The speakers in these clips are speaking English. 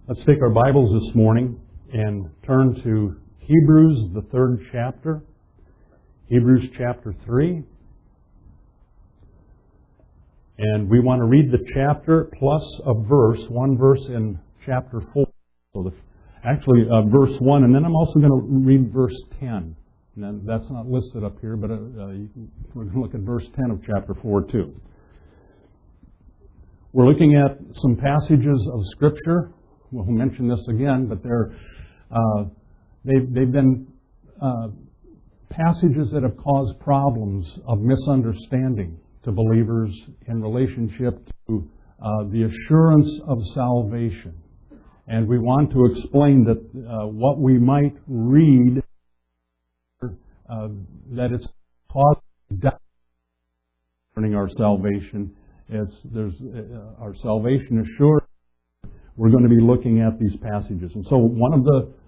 Let's take our Bibles this morning and turn to Hebrews, the 3rd chapter. Hebrews chapter 3. And we want to read the chapter plus a verse, one verse in chapter 4. So verse 1, and then I'm also going to read verse 10. And that's not listed up here, but we're going to look at verse 10 of chapter 4 too. We're looking at some passages of Scripture. We'll mention this again, but they've been passages that have caused problems of misunderstanding to believers in relationship to the assurance of salvation. And we want to explain that what we might read, that it's caused doubt concerning our salvation. There's our salvation assured. We're going to be looking at these passages. And so one of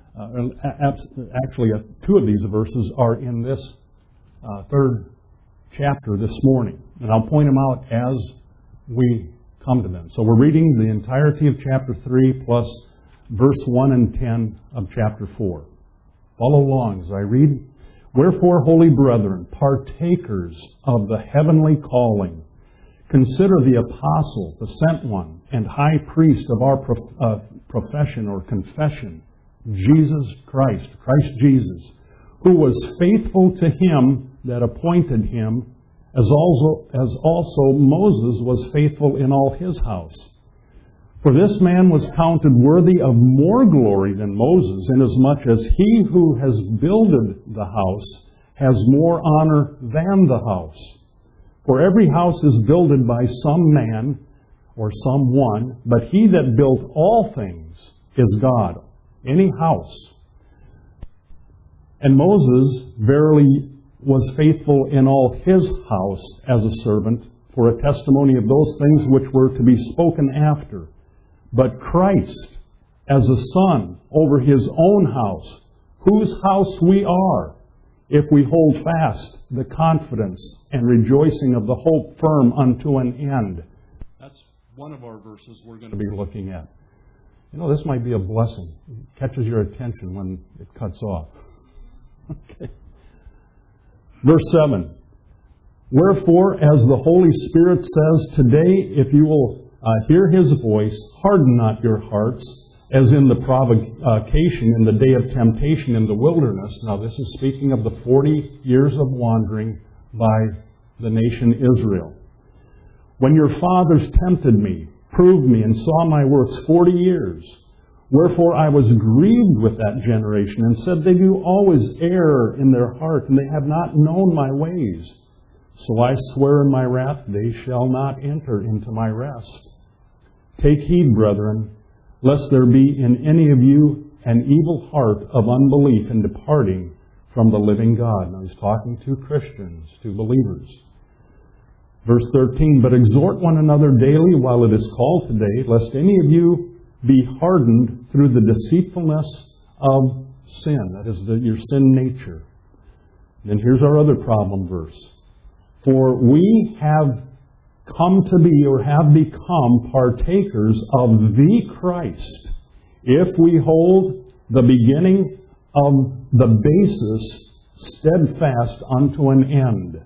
two of these verses are in this 3rd chapter this morning. And I'll point them out as we come to them. So we're reading the entirety of chapter 3 plus verse 1 and 10 of chapter 4. Follow along as I read. Wherefore, holy brethren, partakers of the heavenly calling, consider the apostle, the sent one, and high priest of our profession or confession, Jesus Christ, Christ Jesus, who was faithful to him that appointed him, as also Moses was faithful in all his house. For this man was counted worthy of more glory than Moses, inasmuch as he who has builded the house has more honor than the house. For every house is builded by some man or someone, but he that built all things is God. Any house. And Moses verily was faithful in all his house as a servant for a testimony of those things which were to be spoken after. But Christ as a son over his own house, whose house we are, if we hold fast the confidence and rejoicing of the hope firm unto an end. That's one of our verses we're going to be looking at. You know, this might be a blessing. It catches your attention when it cuts off. Okay. Verse 7. Wherefore, as the Holy Spirit says, today, if you will hear His voice, harden not your hearts, as in the provocation in the day of temptation in the wilderness. Now, this is speaking of the 40 years of wandering by the nation Israel. When your fathers tempted me, proved me, and saw my works 40 years. Wherefore I was grieved with that generation, and said, they do always err in their heart, and they have not known my ways. So I swear in my wrath, they shall not enter into my rest. Take heed, brethren, lest there be in any of you an evil heart of unbelief in departing from the living God. Now he's talking to Christians, to believers. Verse 13, but exhort one another daily while it is called today, lest any of you be hardened through the deceitfulness of sin. That is your sin nature. Then here's our other problem verse. For we have come to be or have become partakers of the Christ, if we hold the beginning of the basis steadfast unto an end.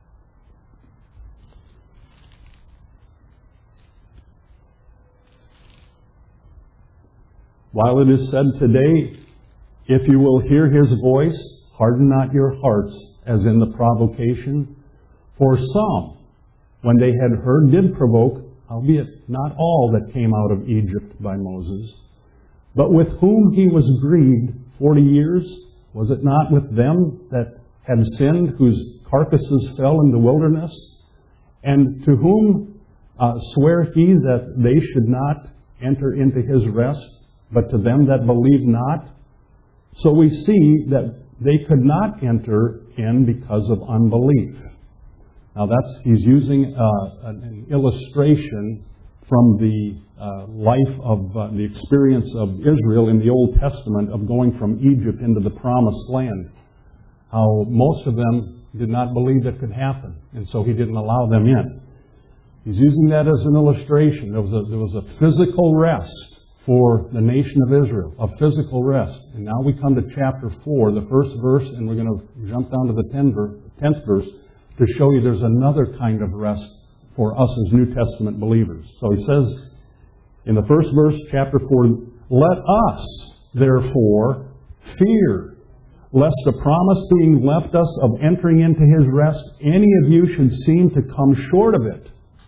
While it is said today, if you will hear His voice, harden not your hearts as in the provocation. For some, when they had heard, did provoke, albeit not all that came out of Egypt by Moses. But with whom he was grieved 40 years, was it not with them that had sinned, whose carcasses fell in the wilderness? And to whom sware he that they should not enter into his rest, but to them that believed not? So we see that they could not enter in because of unbelief. Now he's using an illustration from the life of the experience of Israel in the Old Testament of going from Egypt into the Promised Land. How most of them did not believe that could happen, and so He didn't allow them in. He's using that as an illustration. There was a physical rest for the nation of Israel, a physical rest. And now we come to chapter 4, the first verse, and we're going to jump down to the 10th verse to show you there's another kind of rest for us as New Testament believers. So he says in the first verse, chapter 4, let us, therefore, fear, lest the promise being left us of entering into His rest, any of you should seem to come short of it.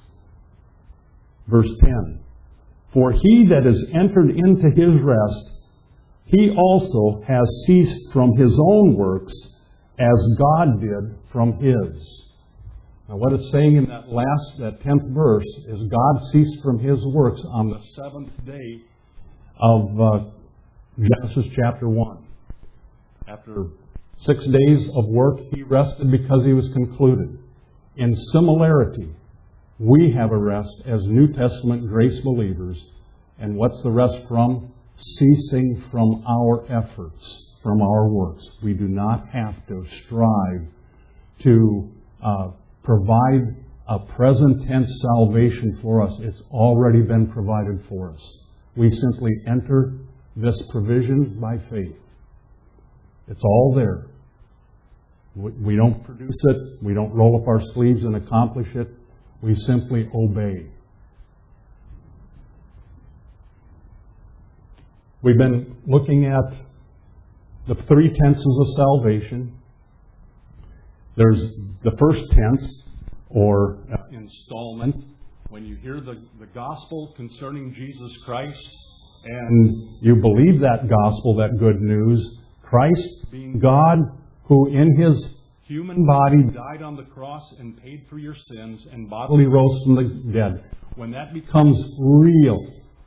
Verse 10. For he that is entered into His rest, he also has ceased from his own works, as God did from His. Now what it's saying in that 10th verse is God ceased from His works on the 7th day of Genesis chapter 1. After 6 days of work, He rested because He was concluded. In similarity, we have a rest as New Testament grace believers. And what's the rest from? Ceasing from our efforts, from our works. We do not have to strive to provide a present tense salvation for us. It's already been provided for us. We simply enter this provision by faith. It's all there. We don't produce it. We don't roll up our sleeves and accomplish it. We simply obey. We've been looking at the 3 tenses of salvation. There's the first tense, or installment, when you hear the gospel concerning Jesus Christ, and you believe that gospel, that good news, Christ being God, who in His human body died on the cross and paid for your sins and bodily rose from the dead. When that becomes real,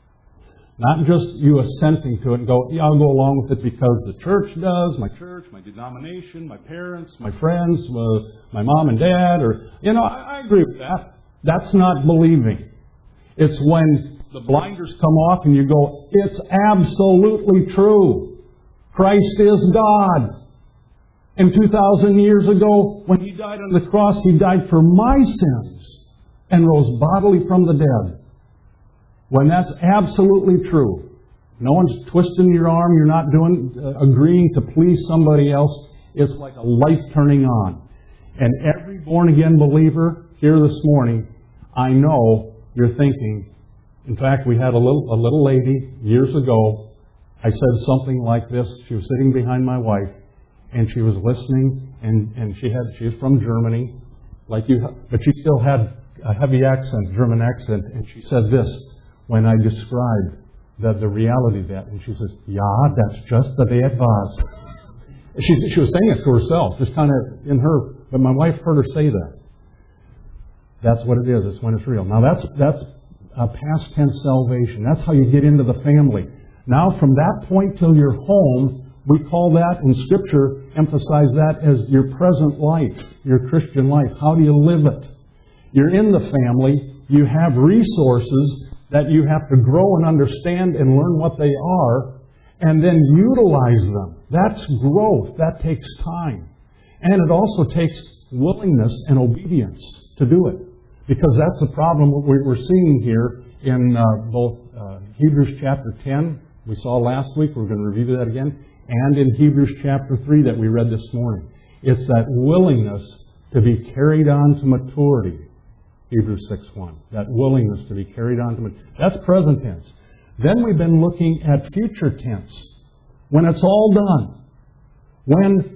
not just you assenting to it and go, yeah, I'll go along with it because the church does, my church, my denomination, my parents, my friends, my mom and dad, or, I agree with that. That's not believing. It's when the blinders come off and you go, it's absolutely true. Christ is God. And 2,000 years ago, when He died on the cross, He died for my sins and rose bodily from the dead. When that's absolutely true, no one's twisting your arm, you're not agreeing to please somebody else, it's like a light turning on. And every born-again believer here this morning, I know you're thinking, in fact, we had a little lady years ago, I said something like this, she was sitting behind my wife, and she was listening, and she was from Germany, like you, but she still had a heavy accent, German accent, and she said this, when I described the reality of that. And she says, yeah, that's just the way it was. She was saying it to herself, just kind of in her, but my wife heard her say that. That's what it is. It's when it's real. Now that's a past tense salvation. That's how you get into the family. Now from that point till you're home, we call that, in Scripture, emphasize that as your present life, your Christian life. How do you live it? You're in the family. You have resources that you have to grow and understand and learn what they are, and then utilize them. That's growth. That takes time. And it also takes willingness and obedience to do it. Because that's the problem we're seeing here in both Hebrews chapter 10, we saw last week, we're going to review that again, and in Hebrews chapter 3 that we read this morning. It's that willingness to be carried on to maturity. Hebrews 6:1. That willingness to be carried on to maturity. That's present tense. Then we've been looking at future tense. When it's all done. When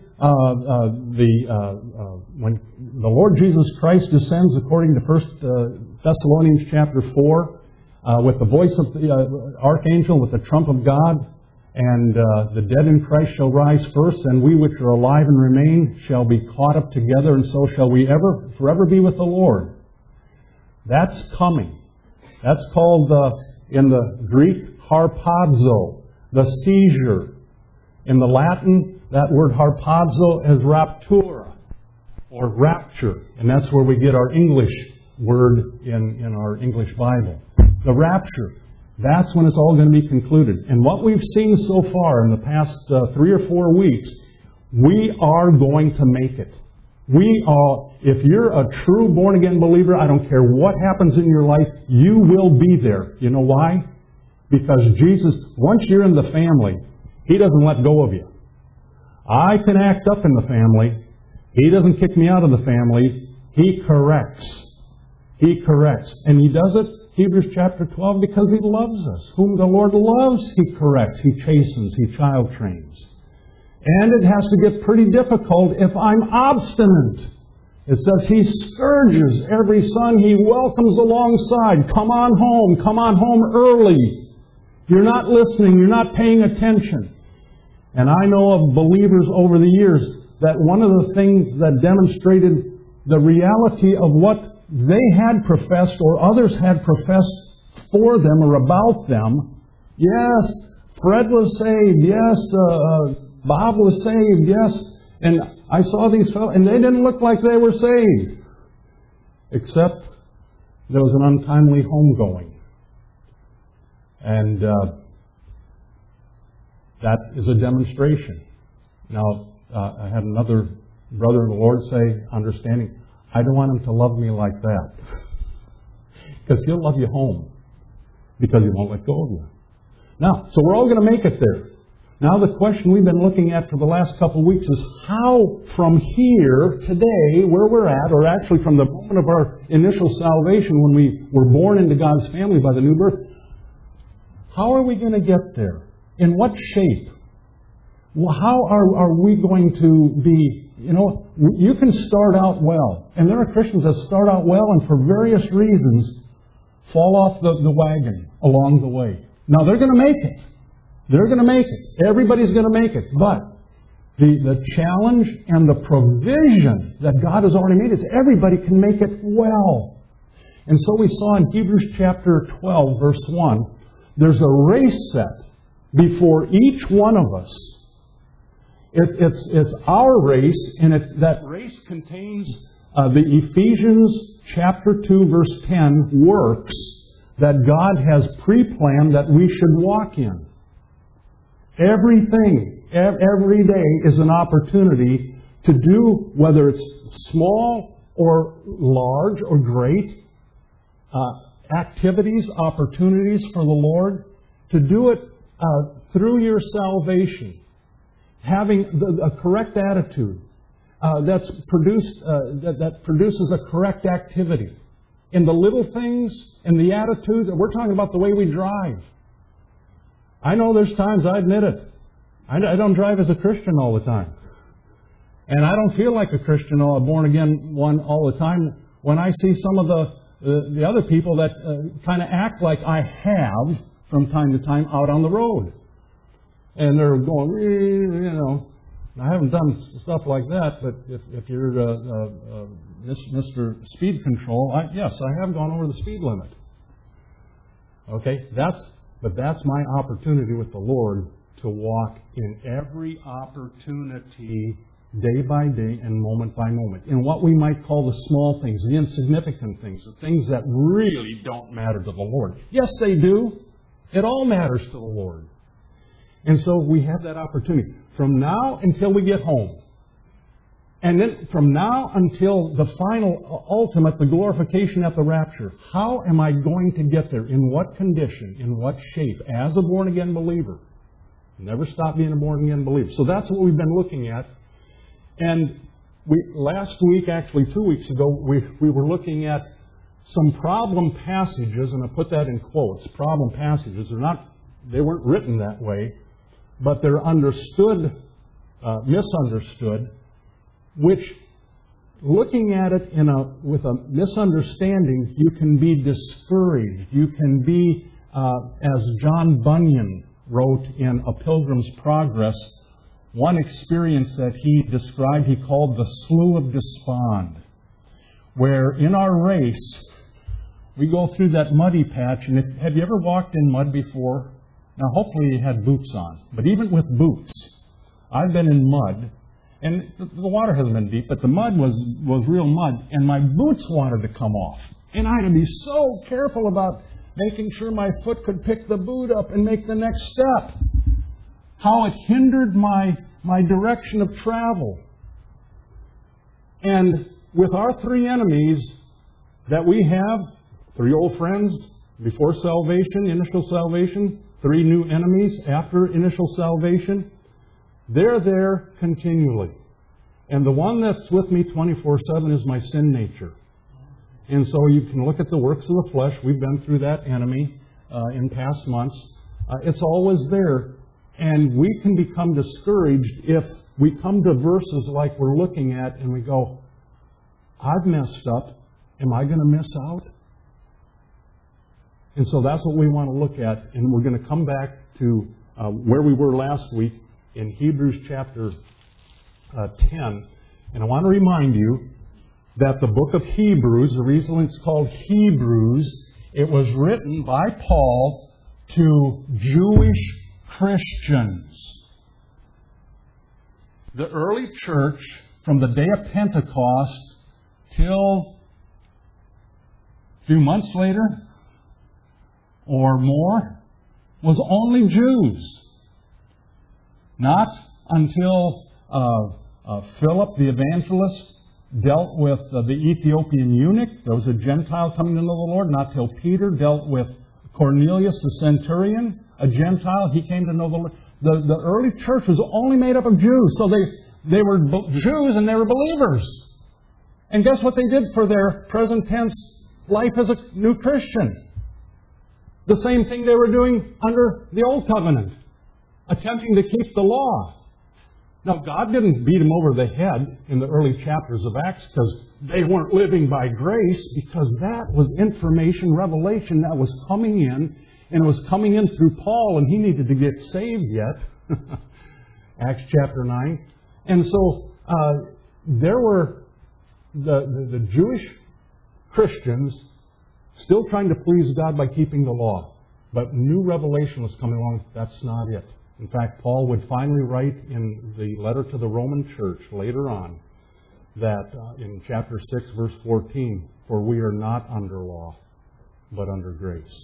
the Lord Jesus Christ descends, according to 1 Thessalonians chapter 4, with the voice of the archangel, with the trump of God, and the dead in Christ shall rise first, and we which are alive and remain shall be caught up together, and so shall we forever be with the Lord. That's coming. That's called, in the Greek, harpazo, the seizure. In the Latin, that word harpazo is raptura, or rapture. And that's where we get our English word in our English Bible. The rapture. That's when it's all going to be concluded. And what we've seen so far in the past 3 or 4 weeks, we are going to make it. If you're a true born-again believer, I don't care what happens in your life, you will be there. You know why? Because Jesus, once you're in the family, He doesn't let go of you. I can act up in the family. He doesn't kick me out of the family. He corrects. He corrects. And He does it, Hebrews chapter 12, because He loves us. Whom the Lord loves, He corrects, He chastens, He child trains. And it has to get pretty difficult if I'm obstinate. It says He scourges every son He welcomes alongside. Come on home early. You're not listening, you're not paying attention. And I know of believers over the years that one of the things that demonstrated the reality of what they had professed or others had professed for them or about them. Yes, Fred was saved. Yes, Bob was saved. Yes. And I saw these fellows, and they didn't look like they were saved. Except there was an untimely homegoing. And that is a demonstration. Now, I had another brother in the Lord say, understanding, I don't want him to love me like that. Because he'll love you home. Because he won't let go of you. Now, so we're all going to make it there. Now the question we've been looking at for the last couple of weeks is how from here, today, where we're at, or actually from the moment of our initial salvation when we were born into God's family by the new birth, how are we going to get there? In what shape? Well, how are we going to be, you can start out well. And there are Christians that start out well and for various reasons fall off the wagon along the way. Now they're going to make it. They're going to make it. Everybody's going to make it. But the challenge and the provision that God has already made is everybody can make it well. And so we saw in Hebrews chapter 12, verse 1, there's a race set before each one of us. It's our race, and that race contains the Ephesians chapter 2, verse 10 works that God has pre-planned that we should walk in. Everything, every day is an opportunity to do, whether it's small or large or great, activities, opportunities for the Lord, to do it through your salvation, having a correct attitude that produces a correct activity. In the little things, in the attitude, we're talking about the way we drive. I know there's times, I admit it, I don't drive as a Christian all the time. And I don't feel like a Christian or a born-again one all the time when I see some of the other people that kind of act like I have from time to time out on the road. And they're going, I haven't done stuff like that, but if you're Mr. Speed Control, yes, I have gone over the speed limit. Okay, But that's my opportunity with the Lord to walk in every opportunity, day by day and moment by moment, in what we might call the small things, the insignificant things, the things that really don't matter to the Lord. Yes, they do. It all matters to the Lord. And so we have that opportunity from now until we get home. And then from now until the final, ultimate, the glorification at the rapture, how am I going to get there? In what condition? In what shape? As a born-again believer. Never stop being a born-again believer. So that's what we've been looking at. And last week, actually 2 weeks ago, we were looking at some problem passages, and I put that in quotes, problem passages. They weren't written that way, but they're understood, misunderstood, which, looking at it with a misunderstanding, you can be discouraged. You can be, as John Bunyan wrote in A Pilgrim's Progress, one experience that he described, he called the Slough of Despond, where in our race, we go through that muddy patch. And have you ever walked in mud before? Now, hopefully you had boots on. But even with boots, I've been in mud. And the water hasn't been deep, but the mud was real mud. And my boots wanted to come off. And I had to be so careful about making sure my foot could pick the boot up and make the next step. How it hindered my direction of travel. And with our three enemies that we have, three old friends before salvation, initial salvation, 3 new enemies after initial salvation. They're there continually. And the one that's with me 24/7 is my sin nature. And so you can look at the works of the flesh. We've been through that enemy in past months. It's always there. And we can become discouraged if we come to verses like we're looking at and we go, I've messed up. Am I going to miss out? And so that's what we want to look at. And we're going to come back to where we were last week in Hebrews chapter 10. And I want to remind you that the book of Hebrews, the reason it's called Hebrews, it was written by Paul to Jewish Christians. The early church, from the day of Pentecost till a few months later or more, was only Jews. Not until Philip the evangelist dealt with the Ethiopian eunuch. There was a Gentile coming to know the Lord. Not till Peter dealt with Cornelius the centurion, a Gentile. He came to know the Lord. The early church was only made up of Jews. So they were Jews and they were believers. And guess what they did for their present tense life as a new Christian? The same thing they were doing under the Old Covenant, attempting to keep the law. Now, God didn't beat them over the head in the early chapters of Acts because they weren't living by grace, because that was information, revelation that was coming in, and it was coming in through Paul, and he needed to get saved yet. Acts chapter 9. And so there were the Jewish Christians still trying to please God by keeping the law. But new revelation was coming along. That's not it. In fact, Paul would finally write in the letter to the Roman church later on that in chapter 6, verse 14, for we are not under law, but under grace.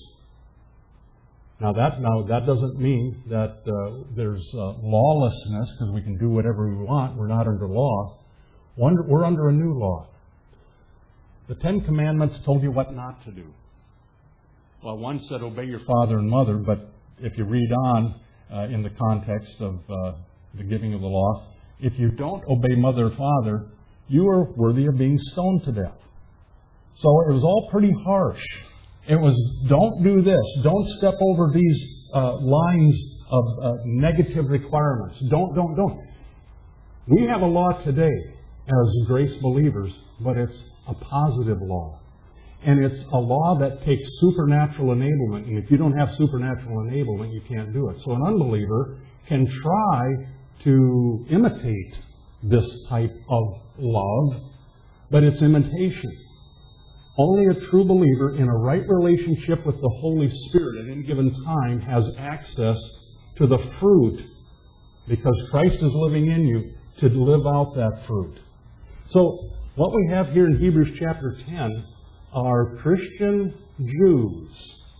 Now that doesn't mean that there's lawlessness because we can do whatever we want. We're not under law. We're under a new law. The 10 Commandments told you what not to do. Well, one said obey your father and mother, but if you read on in the context of the giving of the law, if you don't obey mother or father, you are worthy of being stoned to death. So it was all pretty harsh. It was, don't do this. Don't step over these lines of negative requirements. Don't. We have a law today as grace believers, but it's a positive law. And it's a law that takes supernatural enablement. And if you don't have supernatural enablement, you can't do it. So an unbeliever can try to imitate this type of love, but it's imitation. Only a true believer in a right relationship with the Holy Spirit at any given time has access to the fruit, because Christ is living in you to live out that fruit. So what we have here in Hebrews chapter 10 are Christian Jews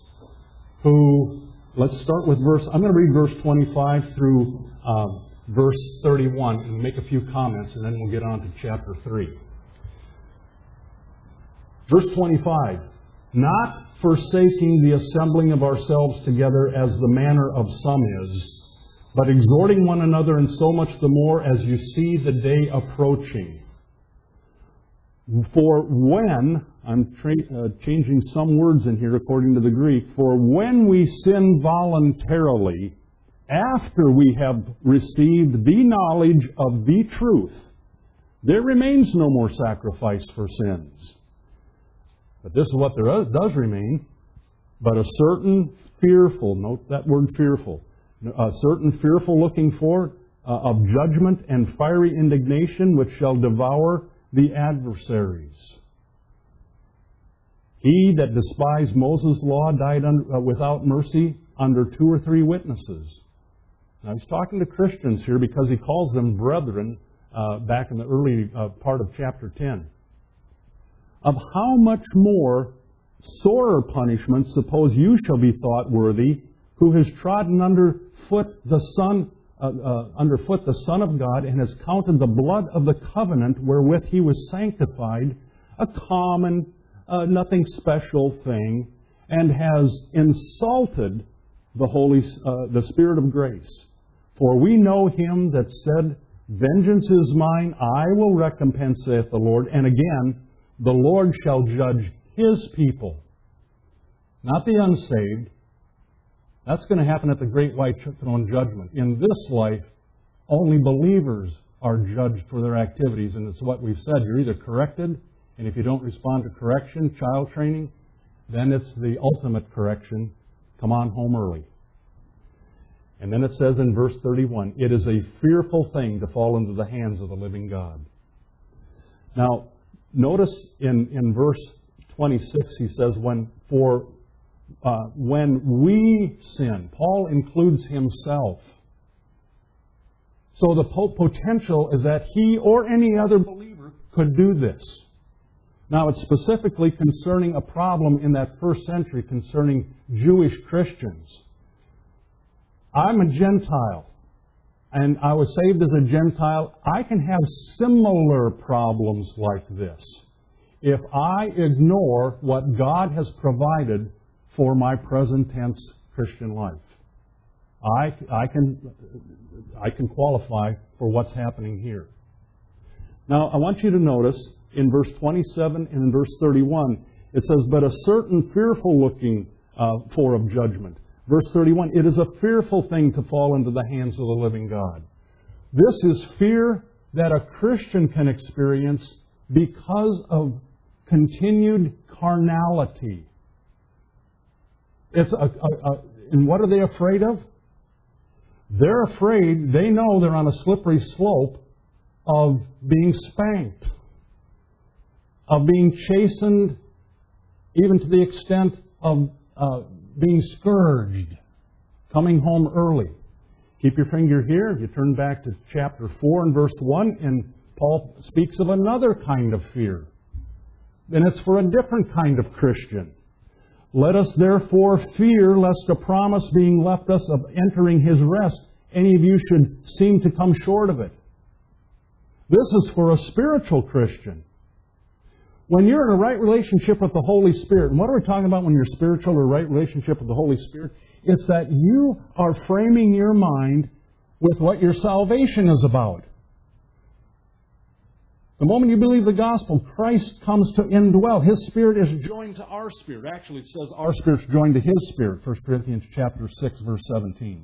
who, let's start with I'm going to read verse 25 through verse 31 and make a few comments, and then we'll get on to chapter 3. Verse 25, not forsaking the assembling of ourselves together as the manner of some is, but exhorting one another, and so much the more as you see the day approaching. For when, I'm changing some words in here according to the Greek, for when we sin voluntarily, after we have received the knowledge of the truth, there remains no more sacrifice for sins. But this is what there does remain, but a certain fearful, note that word fearful, a certain fearful looking for of judgment and fiery indignation which shall devour the adversaries. He that despised Moses' law died without mercy under 2 or 3 witnesses. Now he's talking to Christians here because he calls them brethren back in the early part of chapter 10. Of how much more sorer punishment suppose you shall be thought worthy, who has trodden underfoot the Son of God, and has counted the blood of the covenant wherewith he was sanctified a common, nothing special thing, and has insulted the Spirit of grace. For we know him that said, Vengeance is mine, I will recompense, saith the Lord. And again, the Lord shall judge his people. Not the unsaved. That's going to happen at the great white throne judgment. In this life, only believers are judged for their activities. And it's what we've said. You're either corrected, and if you don't respond to correction, child training, then it's the ultimate correction. Come on home early. And then it says in verse 31, it is a fearful thing to fall into the hands of the living God. Now, notice in verse 26, he says, when we sin, Paul includes himself. So the potential is that he or any other believer could do this. Now, it's specifically concerning a problem in that first century concerning Jewish Christians. I'm a Gentile, and I was saved as a Gentile. I can have similar problems like this if I ignore what God has provided for my present tense Christian life. I can qualify for what's happening here. Now, I want you to notice in verse 27 and in verse 31, it says, but a certain fearful looking for of judgment. Verse 31, it is a fearful thing to fall into the hands of the living God. This is fear that a Christian can experience because of continued carnality. And what are they afraid of? They're afraid, they know they're on a slippery slope of being spanked, of being chastened, even to the extent of being scourged, coming home early. Keep your finger here. You turn back to chapter 4 and verse 1, and Paul speaks of another kind of fear. And it's for a different kind of Christian. Let us therefore fear lest a promise being left us of entering His rest, any of you should seem to come short of it. This is for a spiritual Christian. When you're in a right relationship with the Holy Spirit, and what are we talking about when you're spiritual or right relationship with the Holy Spirit? It's that you are framing your mind with what your salvation is about. The moment you believe the gospel, Christ comes to indwell. His Spirit is joined to our spirit. Actually, it says our spirit's joined to His Spirit, 1 Corinthians chapter 6, verse 17.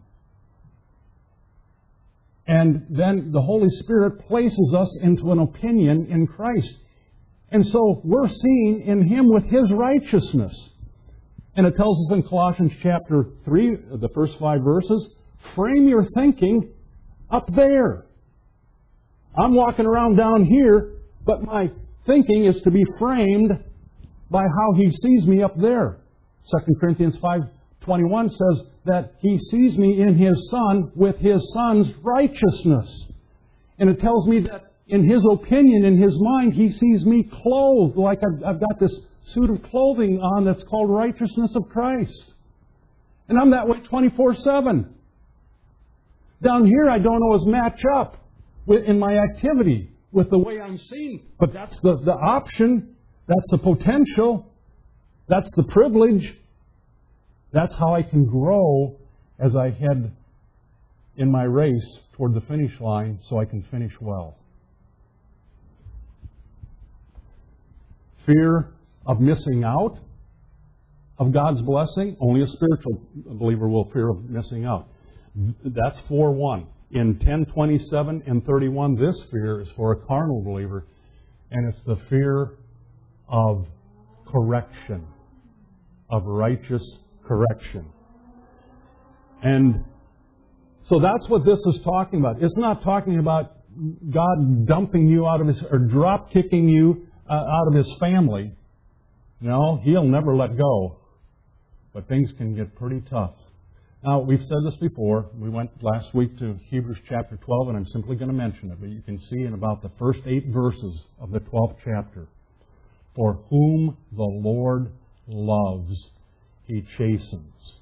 And then the Holy Spirit places us into an opinion in Christ. And so we're seen in Him with His righteousness. And it tells us in Colossians chapter 3, the first 5 verses, frame your thinking up there. I'm walking around down here, but my thinking is to be framed by how He sees me up there. 2 Corinthians 5:21 says that He sees me in His Son with His Son's righteousness. And it tells me that in His opinion, in His mind, He sees me clothed like I've got this suit of clothing on that's called righteousness of Christ. And I'm that way 24/7. Down here, I don't always match up in my activity with the way I'm seen. But that's the option. That's the potential. That's the privilege. That's how I can grow as I head in my race toward the finish line so I can finish well. Fear of missing out of God's blessing. Only a spiritual believer will fear of missing out. That's 4:1. In 10:27 and 31, this fear is for a carnal believer, and it's the fear of correction, of righteous correction. And so that's what this is talking about. It's not talking about God dumping you out of His, or drop kicking you out of His family. No, He'll never let go. But things can get pretty tough. Now, we've said this before. We went last week to Hebrews chapter 12, and I'm simply going to mention it. But you can see in about the first 8 verses of the 12th chapter, for whom the Lord loves, He chastens.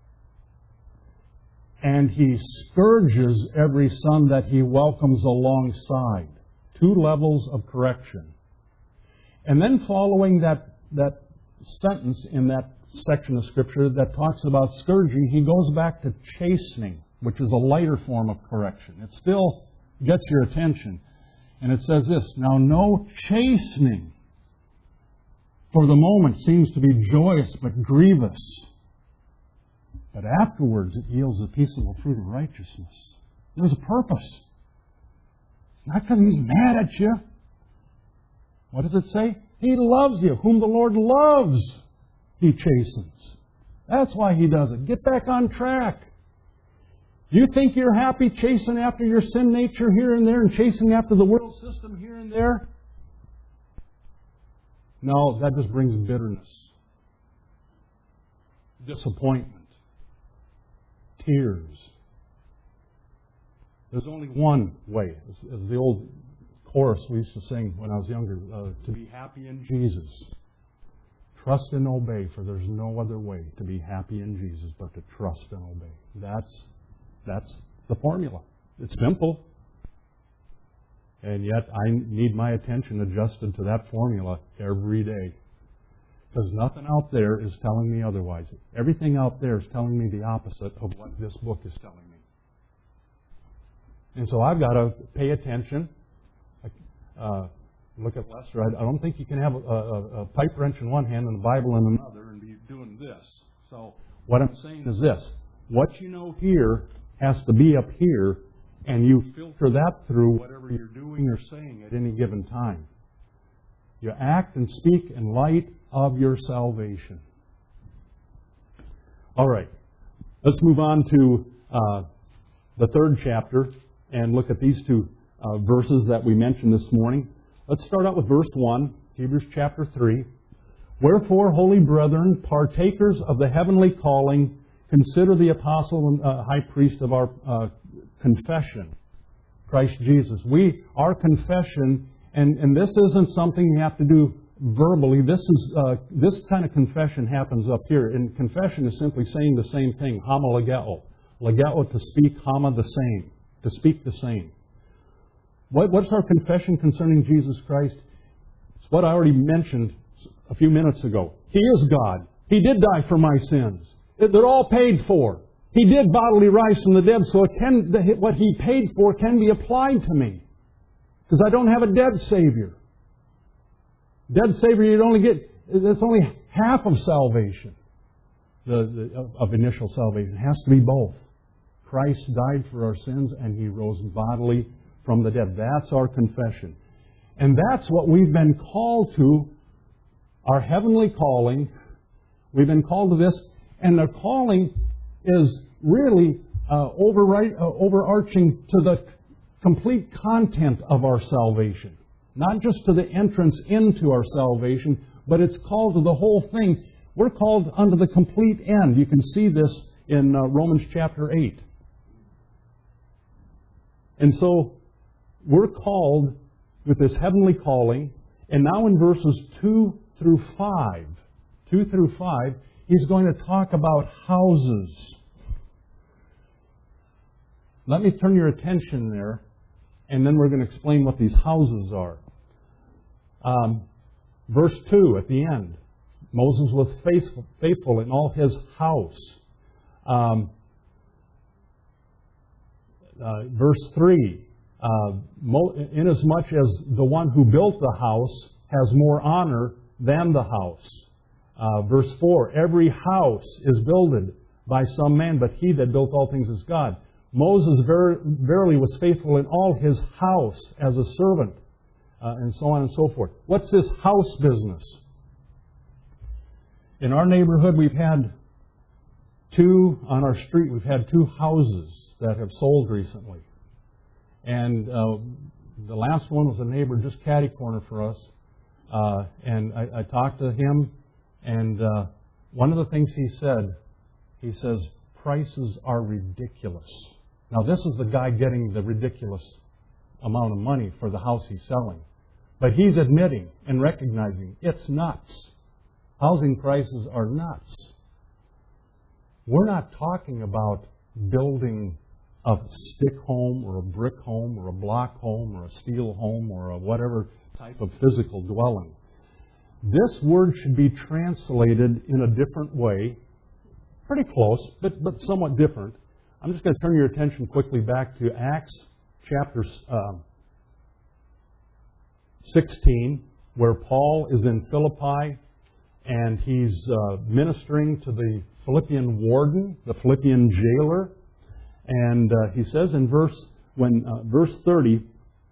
And He scourges every son that He welcomes alongside. 2 levels of correction. And then following that sentence in that section of Scripture that talks about scourging, he goes back to chastening, which is a lighter form of correction. It still gets your attention. And it says this, "Now no chastening for the moment seems to be joyous but grievous. But afterwards it yields the peaceable fruit of righteousness." There's a purpose. It's not because He's mad at you. What does it say? He loves you. Whom the Lord loves, He chastens. That's why He does it. Get back on track. You think you're happy chasing after your sin nature here and there and chasing after the world system here and there? No, that just brings bitterness, disappointment, tears. There's only one way, as the old chorus we used to sing when I was younger, to be happy in Jesus. Trust and obey, for there's no other way to be happy in Jesus but to trust and obey. That's the formula. It's simple. And yet I need my attention adjusted to that formula every day. Because nothing out there is telling me otherwise. Everything out there is telling me the opposite of what this book is telling me. And so I've got to pay attention. Look at Lester. I don't think you can have a pipe wrench in one hand and a Bible in another and be doing this. So what I'm saying is this. What you know here has to be up here, and you filter that through whatever you're doing or saying at any given time. You act and speak in light of your salvation. All right. Let's move on to the third chapter and look at these two verses that we mentioned this morning. Let's start out with verse 1, Hebrews chapter 3. "Wherefore, holy brethren, partakers of the heavenly calling, consider the apostle and high priest of our confession, Christ Jesus." Our confession, and this isn't something you have to do verbally. This kind of confession happens up here. And confession is simply saying the same thing, homologeo. Legeo, to speak, homa, the same. To speak the same. What's our confession concerning Jesus Christ? It's what I already mentioned a few minutes ago. He is God. He did die for my sins. They're all paid for. He did bodily rise from the dead, so what He paid for can be applied to me. Because I don't have a dead Savior. Dead Savior, you'd only get, that's only half of salvation, of initial salvation. It has to be both. Christ died for our sins and He rose bodily from the dead. That's our confession. And that's what we've been called to, our heavenly calling. We've been called to this. And the calling is really overarching to the complete content of our salvation. Not just to the entrance into our salvation, but it's called to the whole thing. We're called unto the complete end. You can see this in Romans chapter 8. And so we're called with this heavenly calling. And now in verses 2 through 5, He's going to talk about houses. Let me turn your attention there, and then we're going to explain what these houses are. Verse 2 at the end. Moses was faithful in all his house. Verse 3. Inasmuch as the one who built the house has more honor than the house. Verse 4, every house is builded by some man, but He that built all things is God. Moses verily was faithful in all his house as a servant, and so on and so forth. What's this house business? In our neighborhood, we've had on our street, we've had 2 houses that have sold recently. And the last one was a neighbor just catty corner for us. And I talked to him, and one of the things he says, prices are ridiculous. Now, this is the guy getting the ridiculous amount of money for the house he's selling. But he's admitting and recognizing it's nuts. Housing prices are nuts. We're not talking about building a stick home or a brick home or a block home or a steel home or a whatever type of physical dwelling. This word should be translated in a different way. Pretty close, but somewhat different. I'm just going to turn your attention quickly back to Acts chapter 16, where Paul is in Philippi and he's ministering to the Philippian warden, the Philippian jailer. And he says in verse 30,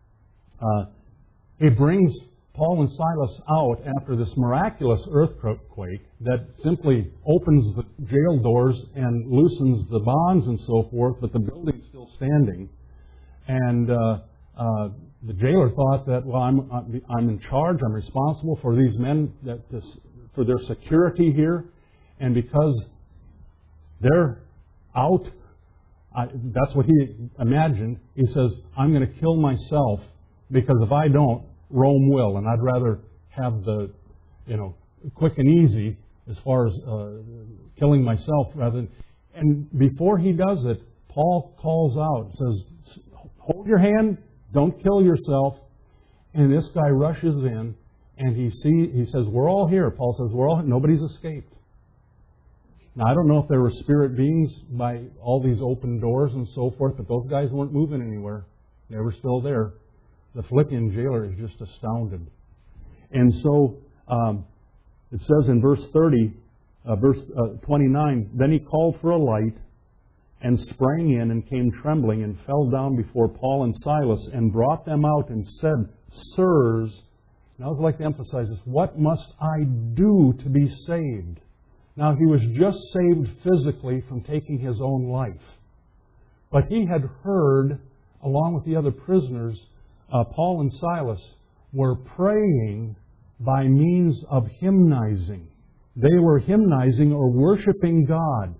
he brings Paul and Silas out after this miraculous earthquake that simply opens the jail doors and loosens the bonds and so forth, but the building's still standing. And the jailer thought that, well, I'm in charge, I'm responsible for these men, for their security here, and because they're out, that's what he imagined. He says, I'm going to kill myself, because if I don't, Rome will, and I'd rather have the, quick and easy as far as killing myself rather than. And before he does it, Paul calls out, says, hold your hand, don't kill yourself. And this guy rushes in, and he says, we're all here. Paul says, we're all here. Nobody's escaped. Now, I don't know if there were spirit beings by all these open doors and so forth, but those guys weren't moving anywhere. They were still there. The Philippian jailer is just astounded. And so it says in verse 29, then he called for a light and sprang in and came trembling and fell down before Paul and Silas and brought them out and said, Sirs, now I would like to emphasize this, what must I do to be saved? Now he was just saved physically from taking his own life. But he had heard, along with the other prisoners, Paul and Silas were praying by means of hymnizing. They were hymnizing or worshiping God.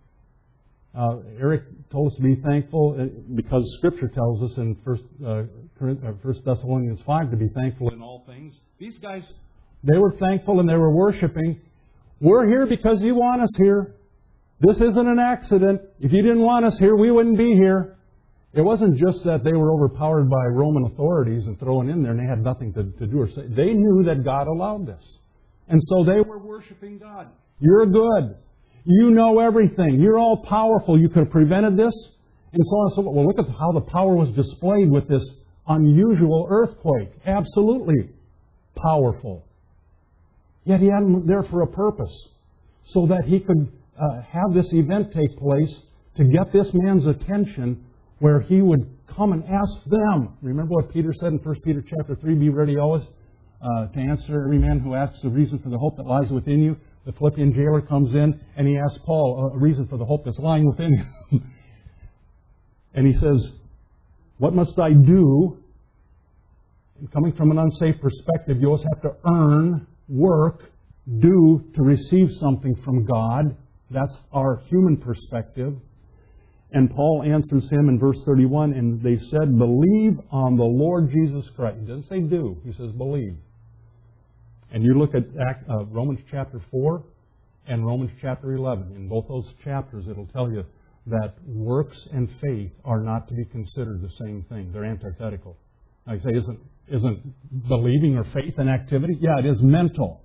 Eric told us to be thankful because Scripture tells us in 1 Thessalonians 5 to be thankful in all things. These guys, they were thankful and they were worshiping. We're here because you want us here. This isn't an accident. If you didn't want us here, we wouldn't be here. It wasn't just that they were overpowered by Roman authorities and thrown in there and they had nothing to do or say. They knew that God allowed this. And so they were worshiping God. You're good. You know everything. You're all powerful. You could have prevented this. And so on and so forth. Well, look at how the power was displayed with this unusual earthquake. Absolutely powerful. Yet He had them there for a purpose. So that He could have this event take place to get this man's attention, where he would come and ask them. Remember what Peter said in 1 Peter chapter 3, be ready always to answer every man who asks the reason for the hope that lies within you. The Philippian jailer comes in and he asks Paul a reason for the hope that's lying within you. And he says, what must I do? And coming from an unsafe perspective, you always have to earn, work, do to receive something from God. That's our human perspective. And Paul answers him in verse 31, and they said, believe on the Lord Jesus Christ. He doesn't say do, he says believe. And you look at Romans chapter 4 and Romans chapter 11. In both those chapters, it'll tell you that works and faith are not to be considered the same thing. They're antithetical. Now you say, isn't believing or faith an activity? Yeah, it is mental.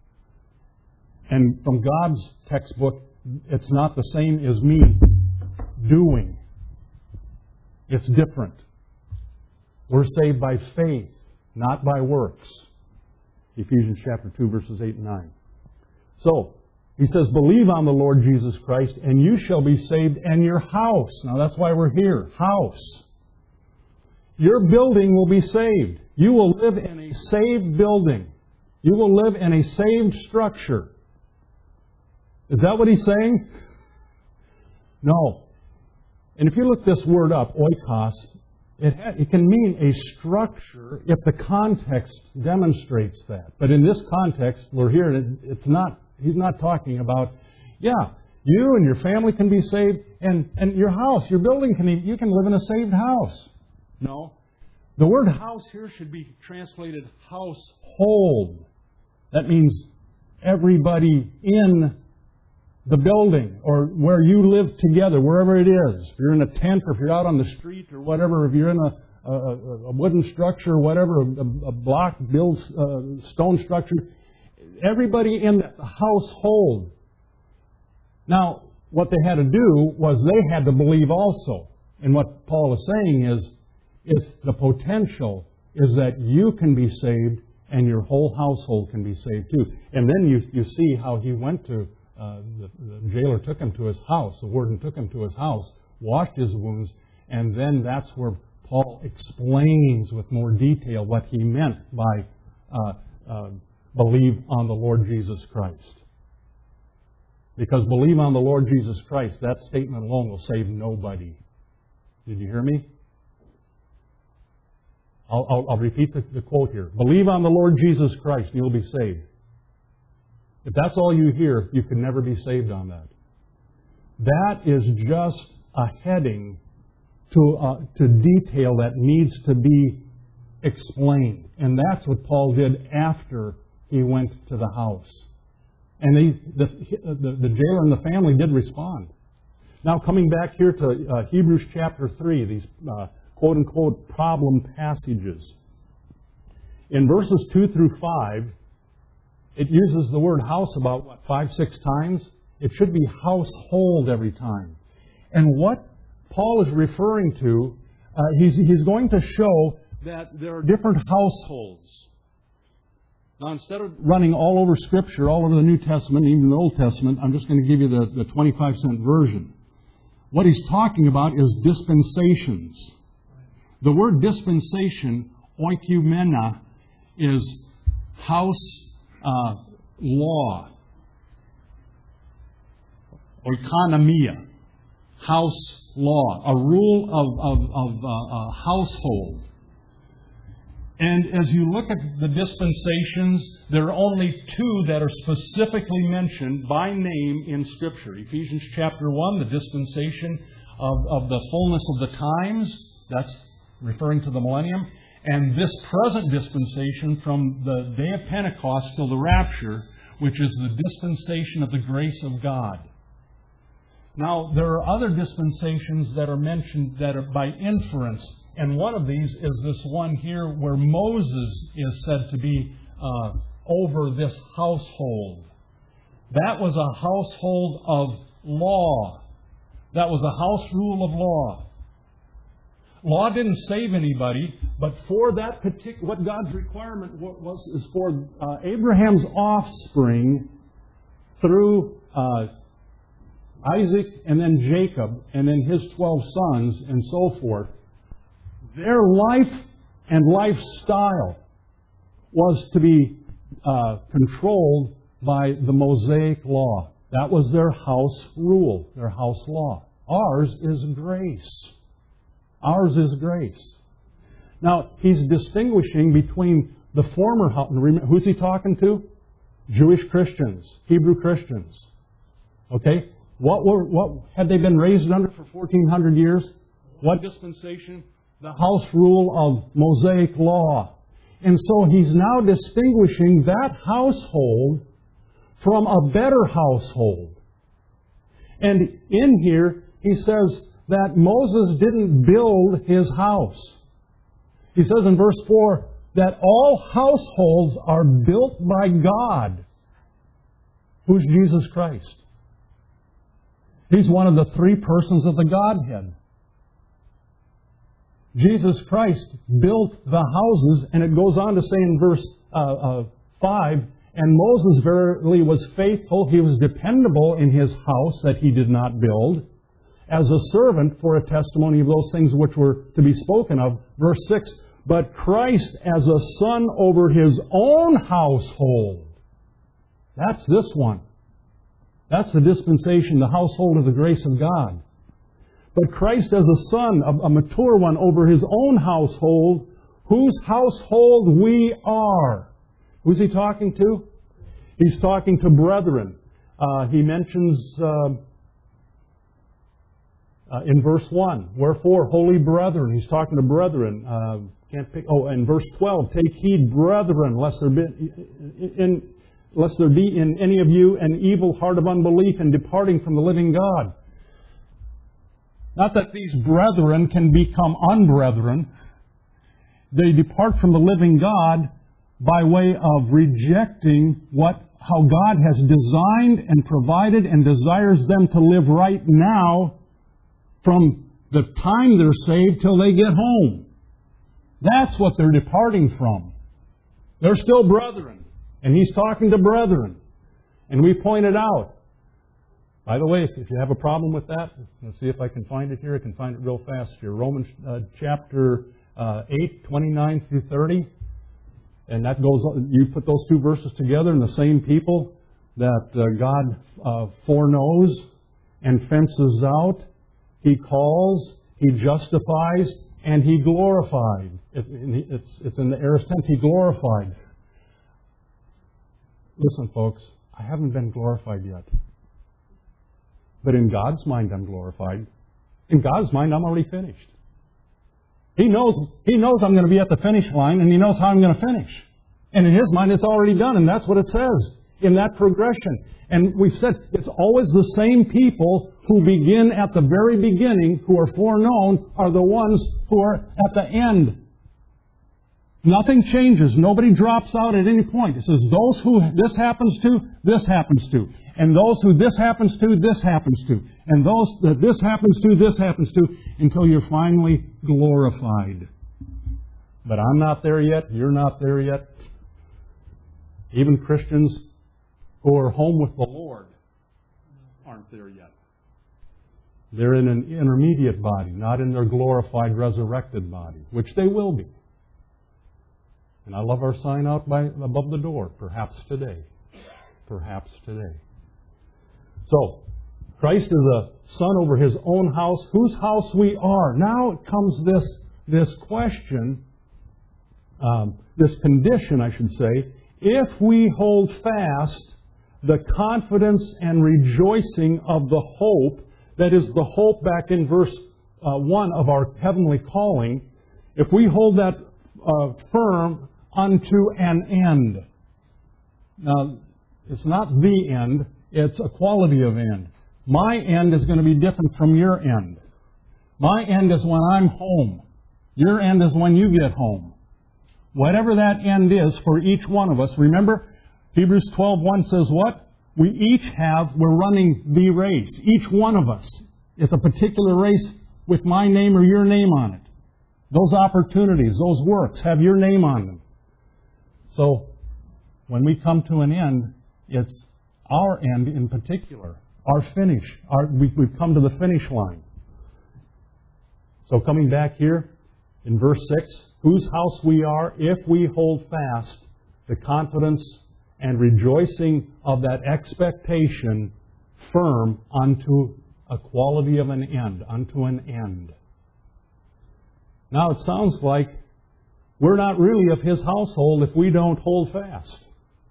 And from God's textbook, it's not the same as me doing. It's different. We're saved by faith, not by works. Ephesians chapter 2, verses 8 and 9. So, he says, believe on the Lord Jesus Christ, and you shall be saved, and your house. Now that's why we're here. House. Your building will be saved. You will live in a saved building. You will live in a saved structure. Is that what he's saying? No. And if you look this word up, oikos, it can mean a structure if the context demonstrates that. But in this context, we're here, it's not. He's not talking about, you and your family can be saved, and your house, your building, you can live in a saved house. No. The word house here should be translated household. That means everybody in the building, or where you live together, wherever it is. If you're in a tent, or if you're out on the street, or whatever, if you're in a wooden structure, or whatever, a block, built stone structure, everybody in the household. Now, what they had to do was they had to believe also. And what Paul is saying is, it's the potential is that you can be saved and your whole household can be saved too. And then you see how he went to, the jailer took him to his house, the warden took him to his house, washed his wounds, and then that's where Paul explains with more detail what he meant by believe on the Lord Jesus Christ. Because believe on the Lord Jesus Christ, that statement alone will save nobody. Did you hear me? I'll repeat the quote here. Believe on the Lord Jesus Christ and you'll be saved. If that's all you hear, you can never be saved on that. That is just a heading to detail that needs to be explained. And that's what Paul did after he went to the house. And the jailer and the family did respond. Now coming back here to Hebrews chapter 3, these quote-unquote problem passages. In verses 2 through 5, it uses the word house about, 5-6 times? It should be household every time. And what Paul is referring to, he's going to show that there are different households. Now, instead of running all over Scripture, all over the New Testament, even the Old Testament, I'm just going to give you the 25-cent version. What he's talking about is dispensations. The word dispensation, oikumena, is house law. Oikonomia, house law, a rule of a household. And as you look at the dispensations, there are only two that are specifically mentioned by name in Scripture. Ephesians chapter 1, the dispensation of the fullness of the times, that's referring to the millennium. And this present dispensation from the day of Pentecost till the rapture, which is the dispensation of the grace of God. Now, there are other dispensations that are mentioned that are by inference. And one of these is this one here where Moses is said to be over this household. That was a household of law. That was a house rule of law. Law didn't save anybody, but for that particular, what God's requirement was is for Abraham's offspring through Isaac and then Jacob and then his 12 sons and so forth. Their life and lifestyle was to be controlled by the Mosaic law. That was their house rule, their house law. Ours is grace. Ours is grace. Now, he's distinguishing between the former house. Who's he talking to? Jewish Christians, Hebrew Christians. Okay? What had they been raised under for 1,400 years? What dispensation? The house rule of Mosaic law. And so he's now distinguishing that household from a better household. And in here, he says that Moses didn't build his house. He says in verse 4 that all households are built by God. Who's Jesus Christ? He's one of the three persons of the Godhead. Jesus Christ built the houses, and it goes on to say in verse 5, and Moses verily was faithful, he was dependable in his house that he did not build, as a servant for a testimony of those things which were to be spoken of. Verse 6, but Christ as a son over his own household. That's this one. That's the dispensation, the household of the grace of God. But Christ as a son, a mature one over his own household, whose household we are. Who's he talking to? He's talking to brethren. He mentions in verse 1, wherefore, holy brethren. He's talking to brethren. And verse 12, take heed, brethren, lest there be in any of you an evil heart of unbelief and departing from the living God. Not that these brethren can become unbrethren. They depart from the living God by way of rejecting what how God has designed and provided and desires them to live right now from the time they're saved till they get home. That's what they're departing from. They're still brethren. And He's talking to brethren. And we pointed out. By the way, if you have a problem with that, let's see if I can find it here. I can find it real fast here. Romans chapter 8, 29 through 30. And that goes, you put those two verses together, and the same people that God foreknows and fences out, He calls, He justifies, and He glorified. It's in the aorist tense, He glorified. Listen, folks, I haven't been glorified yet. But in God's mind, I'm glorified. In God's mind, I'm already finished. He knows I'm going to be at the finish line, and He knows how I'm going to finish. And in His mind, it's already done, and that's what it says in that progression. And we've said it's always the same people who begin at the very beginning, who are foreknown, are the ones who are at the end. Nothing changes. Nobody drops out at any point. It says those who this happens to, this happens to. And those who this happens to, this happens to. And those that this happens to, this happens to, until you're finally glorified. But I'm not there yet. You're not there yet. Even Christians who are home with the Lord aren't there yet. They're in an intermediate body, not in their glorified, resurrected body, which they will be. And I love our sign out above the door, perhaps today. Perhaps today. So, Christ is a son over His own house, whose house we are. Now comes this question, this condition, I should say, if we hold fast the confidence and rejoicing of the hope, that is the hope back in verse 1 of our heavenly calling, if we hold that firm unto an end. Now, it's not the end, it's a quality of end. My end is going to be different from your end. My end is when I'm home. Your end is when you get home. Whatever that end is for each one of us. Remember, Hebrews 12:1 says what? We're running the race. Each one of us. It's a particular race with my name or your name on it. Those opportunities, those works have your name on them. So, when we come to an end, it's our end in particular, our finish. We've come to the finish line. So coming back here in verse 6, whose house we are if we hold fast the confidence and rejoicing of that expectation firm unto a quality of an end, unto an end. Now it sounds like we're not really of His household if we don't hold fast.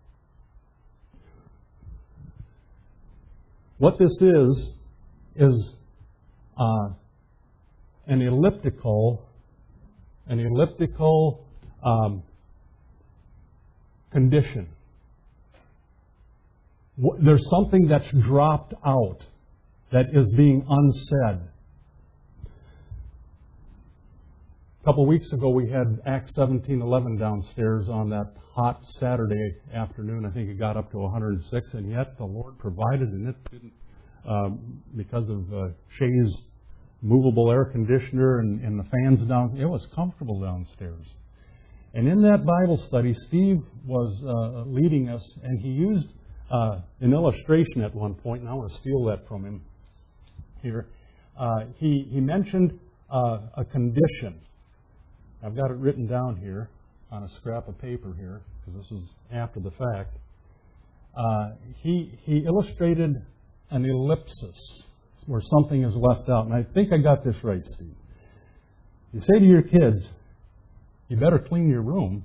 What this is an elliptical condition. There's something that's dropped out that is being unsaid. A couple of weeks ago, we had Acts 17:11 downstairs on that hot Saturday afternoon. I think it got up to 106, and yet the Lord provided, and it didn't, because of Shay's movable air conditioner and the fans down. It was comfortable downstairs. And in that Bible study, Steve was leading us, and he used an illustration at one point, and I want to steal that from him here. He mentioned a condition. I've got it written down here on a scrap of paper here, because this is after the fact. He illustrated an ellipsis where something is left out. And I think I got this right, Steve. You say to your kids, you better clean your room.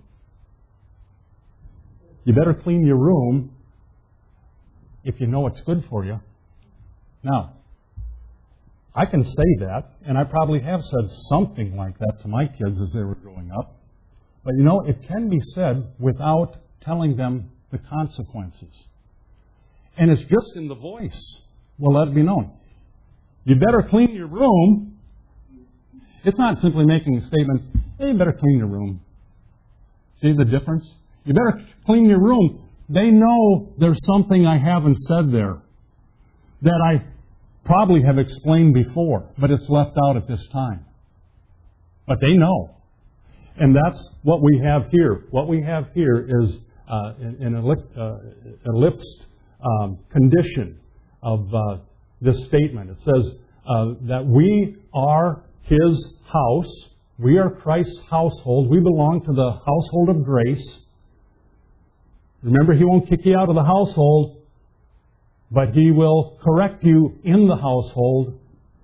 You better clean your room if you know it's good for you. Now, I can say that, and I probably have said something like that to my kids as they were growing up. But you know, it can be said without telling them the consequences. And it's just in the voice will let it be known. You better clean your room. It's not simply making a statement, hey, you better clean your room. See the difference? You better clean your room They know there's something I haven't said there that I probably have explained before, but it's left out at this time. But they know. And that's what we have here. What we have here is an ellipsed condition of this statement. It says that we are His house. We are Christ's household. We belong to the household of grace. Remember, He won't kick you out of the household, but He will correct you in the household.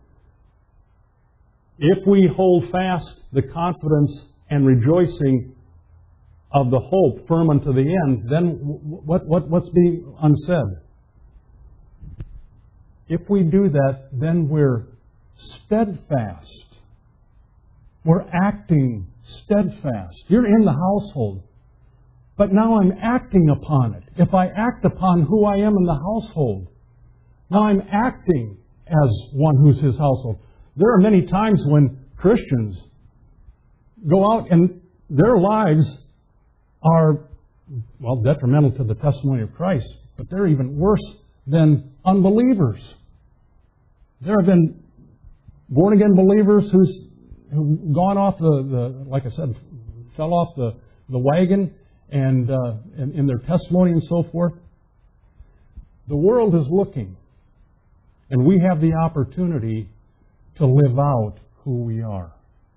If we hold fast the confidence and rejoicing of the hope firm unto the end, then what's being unsaid? If we do that, then we're steadfast. We're acting steadfast. You're in the household, but now I'm acting upon it. If I act upon who I am in the household, now I'm acting as one who's His household. There are many times when Christians go out and their lives are, well, detrimental to the testimony of Christ, but they're even worse than unbelievers. There have been born-again believers who've gone off like I said, fell off the wagon and in their testimony and so forth. The world is looking, and we have the opportunity to live out who we are.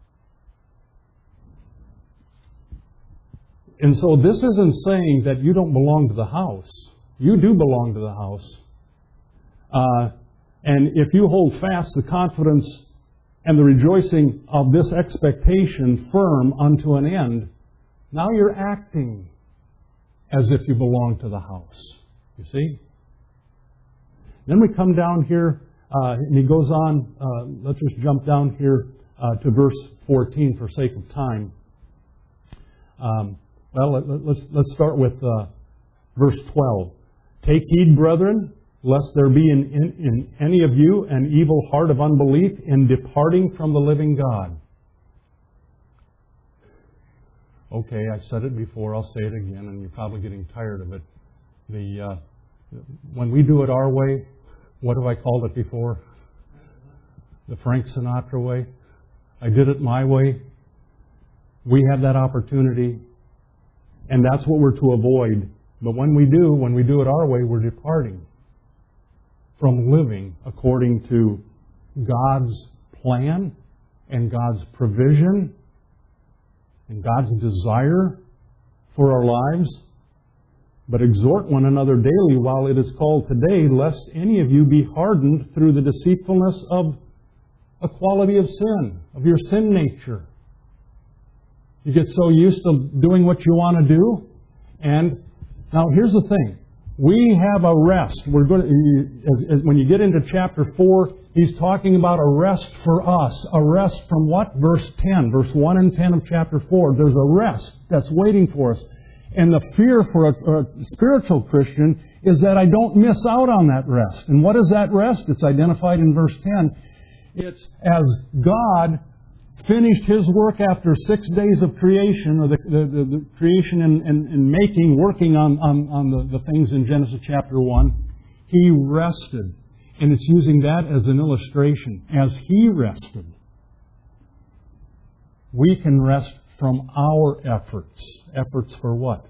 And so this isn't saying that you don't belong to the house. You do belong to the house. And if you hold fast the confidence and the rejoicing of this expectation firm unto an end, now you're acting as if you belong to the house. You see? Then we come down here, and he goes on. Let's just jump down here to verse 14 for sake of time. Let's start with verse 12. Take heed, brethren, lest there be in any of you an evil heart of unbelief in departing from the living God. Okay, I've said it before, I'll say it again, and you're probably getting tired of it. When we do it our way, what have I called it before? The Frank Sinatra way. I did it my way. We have that opportunity, and that's what we're to avoid. But when we do it our way, we're departing from living according to God's plan and God's provision and God's desire for our lives. But exhort one another daily while it is called today, lest any of you be hardened through the deceitfulness of a quality of sin, of your sin nature. You get so used to doing what you want to do. And now here's the thing. We have a rest. We're going to, when you get into chapter 4, he's talking about a rest for us. A rest from what? Verse 10. Verse 1 and 10 of chapter 4. There's a rest that's waiting for us. And the fear for a spiritual Christian is that I don't miss out on that rest. And what is that rest? It's identified in verse 10. It's as God finished His work after 6 days of creation, or the creation and making, working on the things in Genesis chapter 1. He rested. And it's using that as an illustration. As He rested, we can rest from our efforts. Efforts for what?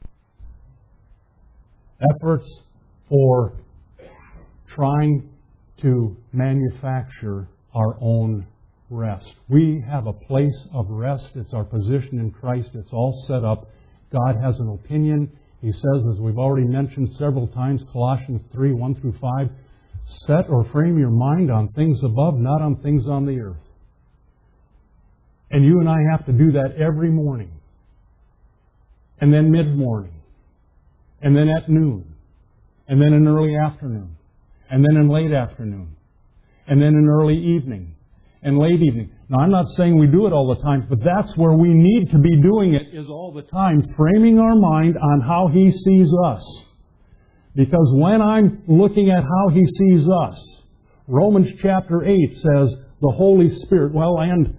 Efforts for trying to manufacture our own rest. We have a place of rest. It's our position in Christ. It's all set up. God has an opinion. He says, as we've already mentioned several times, Colossians 3, 1 through 5, set or frame your mind on things above, not on things on the earth. And you and I have to do that every morning. And then mid-morning. And then at noon. And then in early afternoon. And then in late afternoon. And then in early evening. And late evening. Now, I'm not saying we do it all the time, but that's where we need to be doing it, is all the time, framing our mind on how He sees us. Because when I'm looking at how He sees us, Romans chapter 8 says the Holy Spirit, and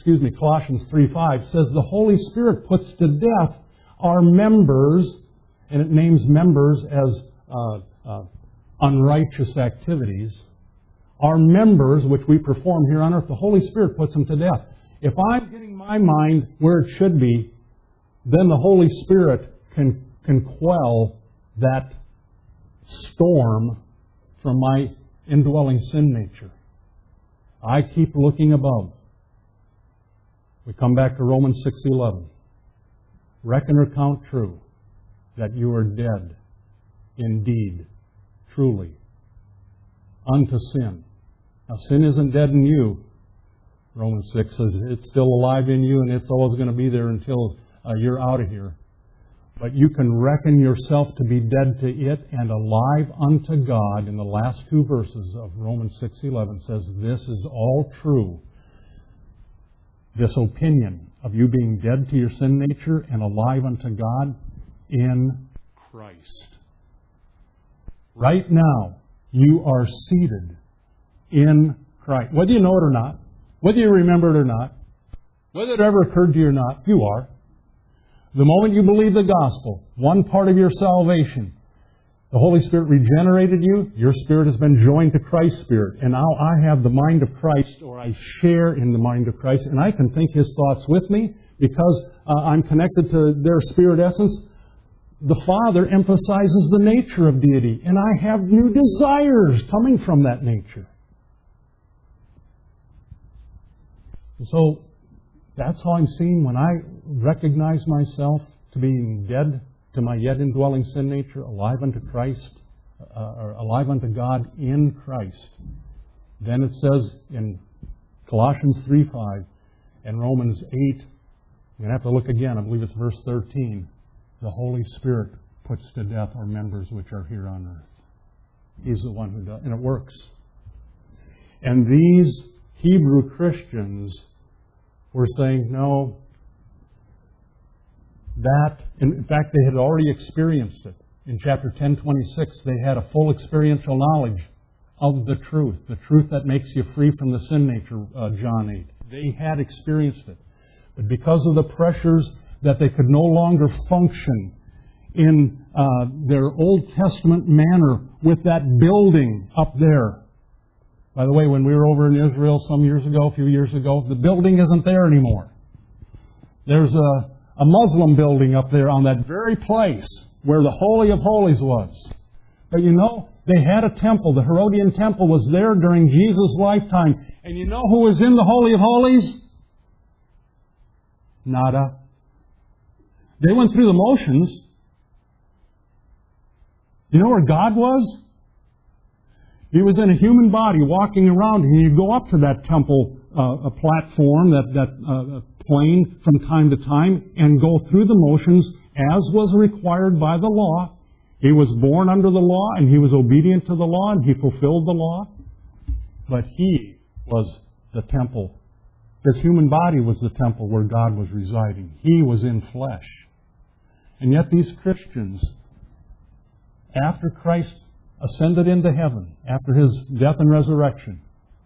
Colossians 3:5 says the Holy Spirit puts to death our members and it names members as unrighteous activities, our members, which we perform here on earth, the Holy Spirit puts them to death. If I'm getting my mind where it should be, then the Holy Spirit can quell that storm from my indwelling sin nature. I keep looking above. We come back to Romans 6:11. Reckon or count true that you are dead, indeed, truly, unto sin. Now, sin isn't dead in you. Romans 6 says it's still alive in you, and it's always going to be there until you're out of here. But you can reckon yourself to be dead to it and alive unto God. In the last two verses of Romans 6:11 says this is all true. This opinion of you being dead to your sin nature and alive unto God in Christ. Right now, you are seated in Christ. Whether you know it or not, whether you remember it or not, whether it ever occurred to you or not, you are. The moment you believe the gospel, one part of your salvation, the Holy Spirit regenerated you, your spirit has been joined to Christ's spirit, and now I have the mind of Christ, or I share in the mind of Christ, and I can think His thoughts with me because I'm connected to their spirit essence. The Father emphasizes the nature of deity, and I have new desires coming from that nature. And so, that's how I'm seen when I recognize myself to being dead to my yet indwelling sin nature, alive unto Christ, or alive unto God in Christ. Then it says in Colossians 3:5 and Romans 8, I'm going to have to look again, I believe it's verse 13, the Holy Spirit puts to death our members which are here on earth. He's the one who does, and it works. And these Hebrew Christians were saying, no, that, in fact, they had already experienced it. In chapter 10:26, they had a full experiential knowledge of the truth that makes you free from the sin nature, John 8. They had experienced it. But because of the pressures that they could no longer function in their Old Testament manner with that building up there. By the way, when we were over in Israel a few years ago, the building isn't there anymore. There's a Muslim building up there on that very place where the Holy of Holies was. But you know, they had a temple. The Herodian temple was there during Jesus' lifetime. And you know who was in the Holy of Holies? Nada. They went through the motions. You know where God was? He was in a human body walking around, and you go up to that temple a platform, that plane from time to time, and go through the motions as was required by the law. He was born under the law, and He was obedient to the law, and He fulfilled the law. But He was the temple. His human body was the temple where God was residing. He was in flesh. And yet these Christians, after Christ ascended into heaven, after His death and resurrection,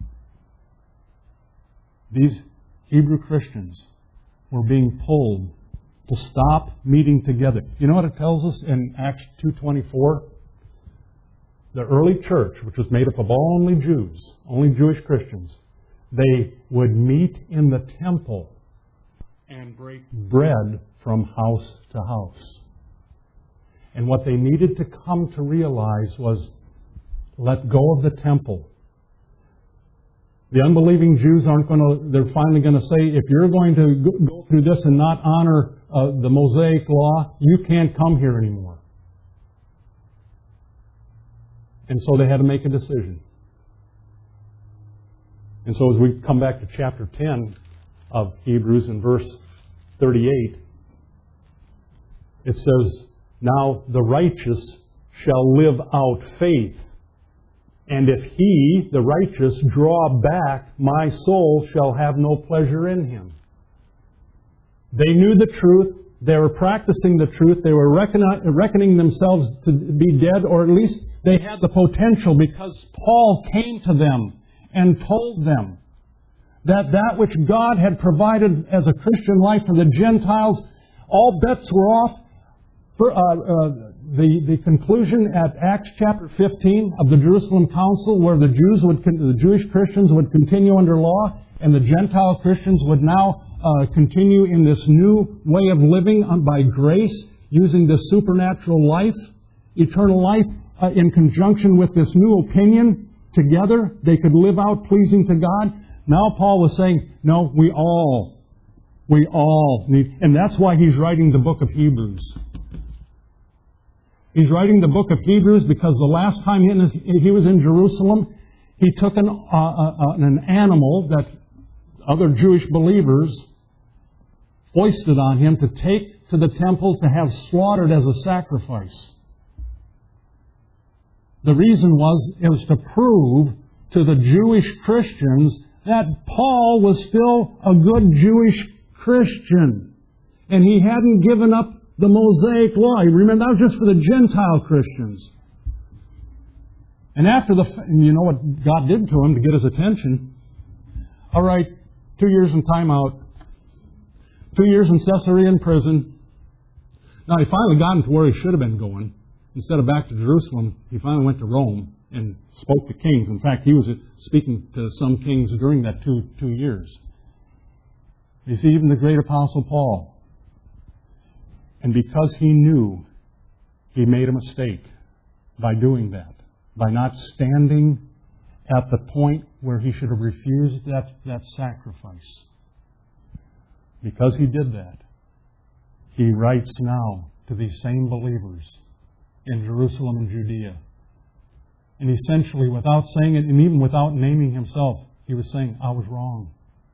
these Hebrew Christians were being pulled to stop meeting together. You know what it tells us in Acts 2:24? The early church, which was made up of only Jews, only Jewish Christians, they would meet in the temple and break bread from house to house. And what they needed to come to realize was, let go of the temple. The unbelieving Jews they're finally going to say, if you're going to go through this and not honor the Mosaic law, you can't come here anymore. And so they had to make a decision. And so as we come back to chapter 10 of Hebrews in verse 38, it says, now the righteous shall live out faith. And if he, the righteous, draw back, my soul shall have no pleasure in him. They knew the truth. They were practicing the truth. They were reckoning themselves to be dead, or at least they had the potential, because Paul came to them and told them that which God had provided as a Christian life for the Gentiles, all bets were off. the conclusion at Acts chapter 15 of the Jerusalem Council, where the Jewish Christians would continue under law, and the Gentile Christians would now continue in this new way of living by grace, using this supernatural life, eternal life, in conjunction with this new opinion. Together, they could live out pleasing to God. Now Paul was saying, no, we all need, and that's why he's writing the book of Hebrews. He's writing the book of Hebrews because the last time he was in Jerusalem, he took an animal that other Jewish believers foisted on him to take to the temple to have slaughtered as a sacrifice. The reason it was to prove to the Jewish Christians that Paul was still a good Jewish Christian. And he hadn't given up the Mosaic law. Remember, that was just for the Gentile Christians. And you know what God did to him to get his attention? All right, 2 years in timeout. 2 years in Caesarea prison. Now, he finally got to where he should have been going. Instead of back to Jerusalem, he finally went to Rome and spoke to kings. In fact, he was speaking to some kings during that two years. You see, even the great Apostle Paul, and because he knew, he made a mistake by doing that, by not standing at the point where he should have refused that sacrifice. Because he did that, he writes now to these same believers in Jerusalem and Judea. And essentially, without saying it, and even without naming himself, he was saying, I was wrong.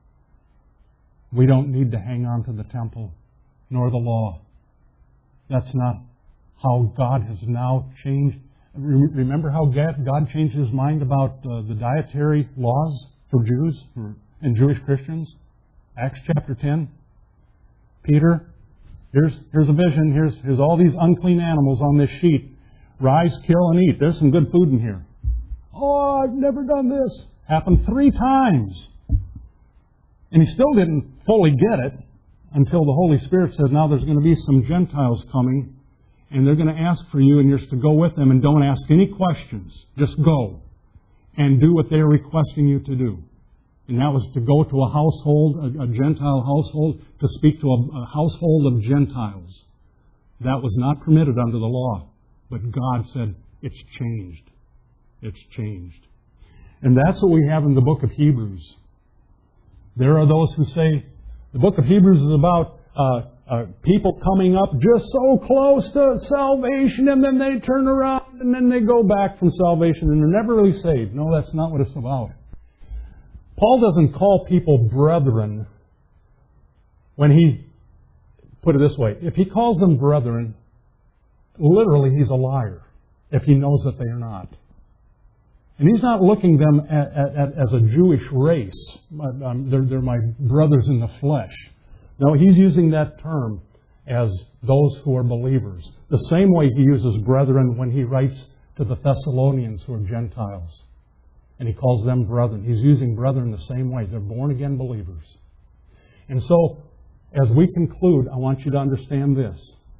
We don't need to hang on to the temple, nor the law. That's not how God has now changed. Remember how God changed His mind about the dietary laws for Jews and Jewish Christians? Acts chapter 10. Peter, here's a vision. Here's all these unclean animals on this sheet. Rise, kill, and eat. There's some good food in here. Oh, I've never done this. Happened 3 times. And he still didn't fully get it until the Holy Spirit said, now there's going to be some Gentiles coming, and they're going to ask for you, and you're to go with them, and don't ask any questions. Just go and do what they're requesting you to do. And that was to go to a household, a Gentile household, to speak to a household of Gentiles. That was not permitted under the law. But God said, it's changed. It's changed. And that's what we have in the book of Hebrews. There are those who say the book of Hebrews is about people coming up just so close to salvation, and then they turn around and then they go back from salvation and they're never really saved. No, that's not what it's about. Paul doesn't call people brethren when he, put it this way, if he calls them brethren, literally he's a liar if he knows that they are not. And he's not looking them as a Jewish race. They're my brothers in the flesh. No, he's using that term as those who are believers. The same way he uses brethren when he writes to the Thessalonians who are Gentiles. And he calls them brethren. He's using brethren the same way. They're born-again believers. And so, as we conclude, I want you to understand this.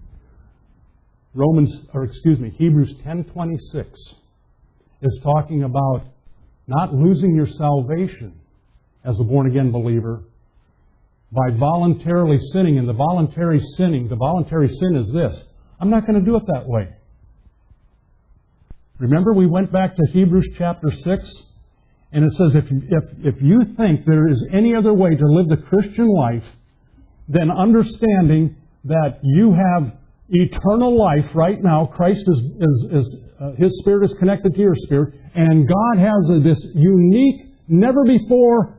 Hebrews 10:26 is talking about not losing your salvation as a born-again believer by voluntarily sinning. And the voluntary sin is this: I'm not going to do it that way. Remember, we went back to Hebrews chapter 6, and it says, if you think there is any other way to live the Christian life than understanding that you have eternal life right now, Christ His Spirit is connected to your spirit, and God has this unique, never before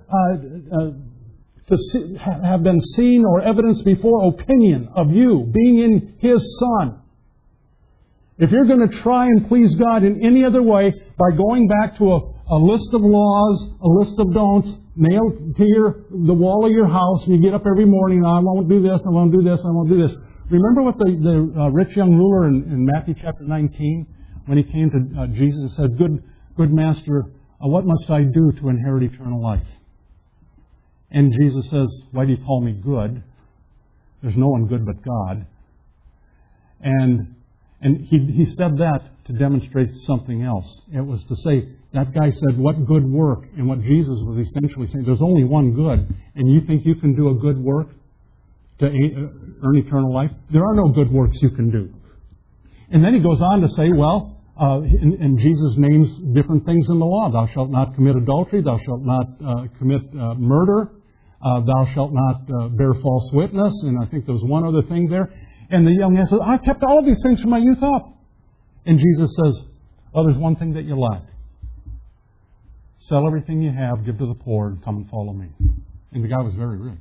have been seen or evidenced before opinion of you being in His Son. If you're going to try and please God in any other way by going back to a list of laws, a list of don'ts, nailed to the wall of your house, and you get up every morning, I won't do this, I won't do this, I won't do this. Remember what the rich young ruler in Matthew chapter 19, when he came to Jesus and said, Good Master, what must I do to inherit eternal life? And Jesus says, why do you call me good? There's no one good but God. And And he said that to demonstrate something else. It was to say, that guy said, what good work? And what Jesus was essentially saying, there's only one good. And you think you can do a good work to earn eternal life? There are no good works you can do. And then he goes on to say, well, and Jesus names different things in the law. Thou shalt not commit adultery. Thou shalt not commit murder. Thou shalt not bear false witness. And I think there was one other thing there. And the young man says, I've kept all of these things from my youth up. And Jesus says, well, there's one thing that you lack. Sell everything you have, give to the poor, and come and follow me. And the guy was very rich.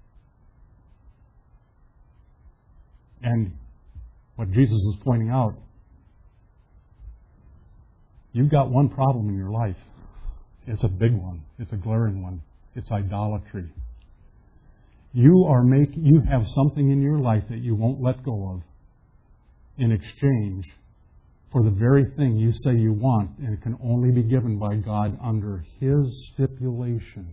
And what Jesus was pointing out, you've got one problem in your life. It's a big one. It's a glaring one. It's idolatry. You have something in your life that you won't let go of in exchange for the very thing you say you want, and it can only be given by God under His stipulations.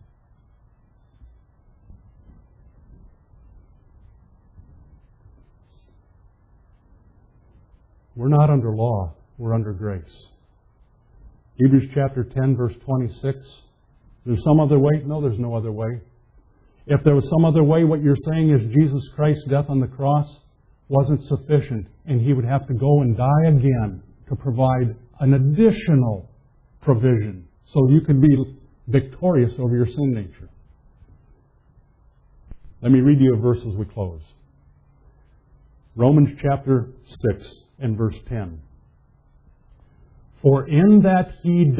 We're not under law. We're under grace. Hebrews chapter 10, verse 26. There's some other way? No, there's no other way. If there was some other way, what you're saying is Jesus Christ's death on the cross wasn't sufficient, and He would have to go and die again to provide an additional provision so you could be victorious over your sin nature. Let me read you a verse as we close. Romans chapter 6 and verse 10. For in that He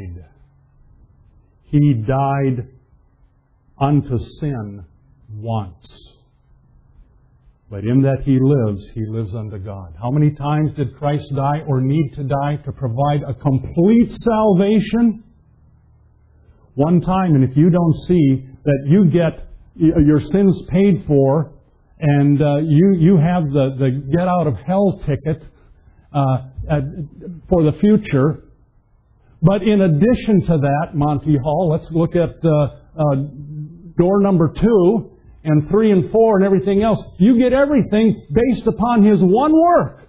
died unto sin once. But in that He lives unto God. How many times did Christ die or need to die to provide a complete salvation? One time, and if you don't see that you get your sins paid for, and you have the get out of hell ticket for the future. But in addition to that, Monty Hall, let's look at door number 2 and 3 and 4 and everything else. You get everything based upon His one work.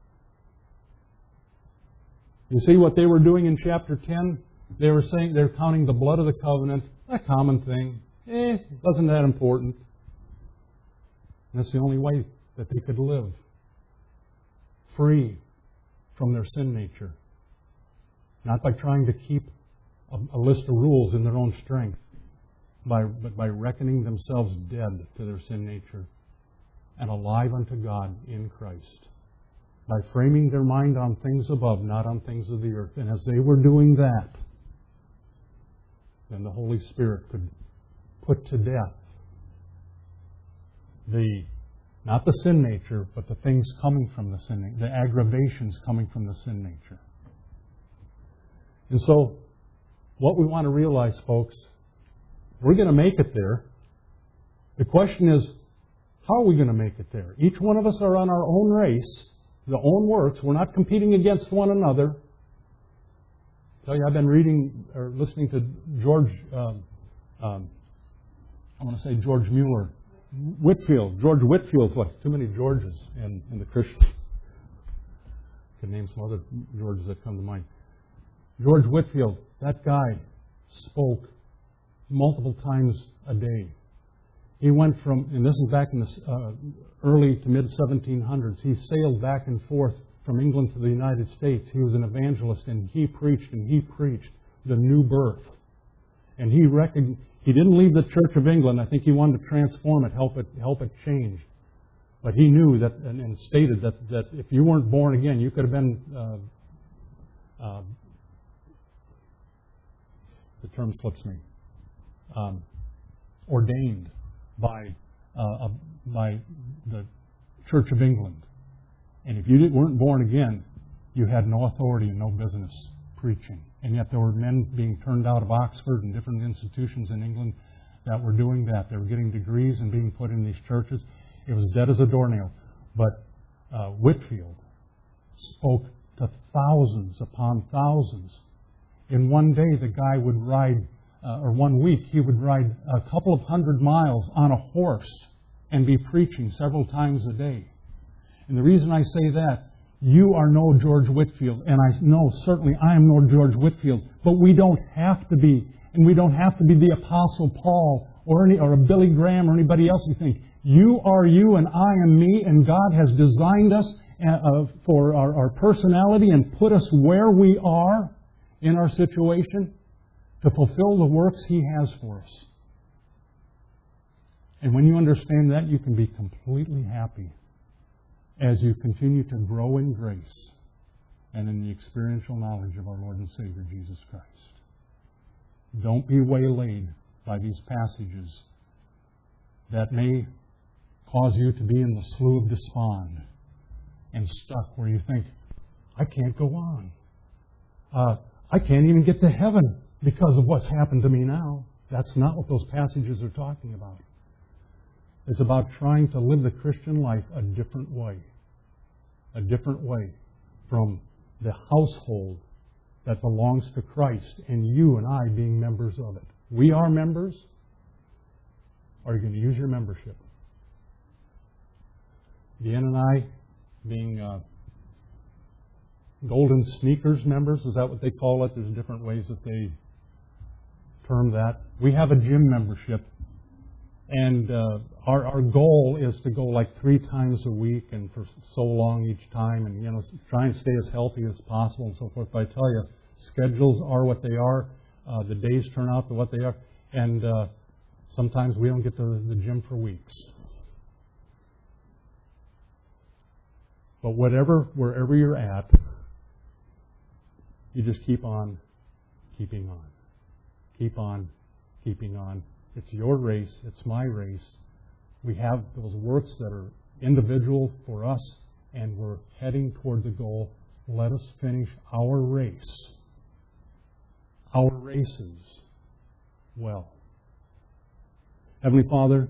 You see what they were doing in chapter 10? They were saying they're counting the blood of the covenant, a common thing. Wasn't that important? And that's the only way that they could live free from their sin nature. Not by trying to keep a list of rules in their own strength, but by reckoning themselves dead to their sin nature and alive unto God in Christ. By framing their mind on things above, not on things of the earth. And as they were doing that, then the Holy Spirit could put to death not the sin nature, but the things coming from the sin nature, the aggravations coming from the sin nature. And so, what we want to realize, folks, we're going to make it there. The question is, how are we going to make it there? Each one of us are on our own race, the own works. We're not competing against one another. I tell you, I've been reading or listening to George Mueller. George Whitfield's like too many Georges in the Christian. I can name some other Georges that come to mind. George Whitfield, that guy spoke multiple times a day. He went from, and this is back in the early to mid 1700s, he sailed back and forth from England to the United States. He was an evangelist, and he preached the new birth. And he didn't leave the Church of England. I think he wanted to transform it, help it change. But he knew that, and stated that if you weren't born again, you could have been, the term slips me, ordained by the Church of England. And if you weren't born again, you had no authority and no business preaching. And yet there were men being turned out of Oxford and different institutions in England that were doing that. They were getting degrees and being put in these churches. It was dead as a doornail. But Whitfield spoke to thousands upon thousands. In one day, the guy would ride, or 1 week, he would ride a couple of 100 miles on a horse and be preaching several times a day. And the reason I say that You are no George Whitefield, and I know certainly I am no George Whitefield, but we don't have to be, and we don't have to be the Apostle Paul or a Billy Graham or anybody else. You think, you are you and I am me, and God has designed us for our personality and put us where we are in our situation to fulfill the works He has for us. And when you understand that, you can be completely happy as you continue to grow in grace and in the experiential knowledge of our Lord and Savior Jesus Christ. Don't be waylaid by these passages that may cause you to be in the slough of despond and stuck where you think, I can't go on. I can't even get to heaven because of what's happened to me now. That's not what those passages are talking about. It's about trying to live the Christian life a different way. A different way from the household that belongs to Christ and you and I being members of it. We are members. Are you going to use your membership? Deanne and I being Golden Sneakers members, is that what they call it? There's different ways that they term that. We have a gym membership. And our goal is to go like 3 times a week and for so long each time and, try and stay as healthy as possible and so forth. But I tell you, schedules are what they are. The days turn out to what they are. And sometimes we don't get to the gym for weeks. But wherever you're at, you just keep on keeping on. Keep on keeping on. It's your race. It's my race. We have those works that are individual for us, and we're heading toward the goal. Let us finish our race. Our races well. Heavenly Father,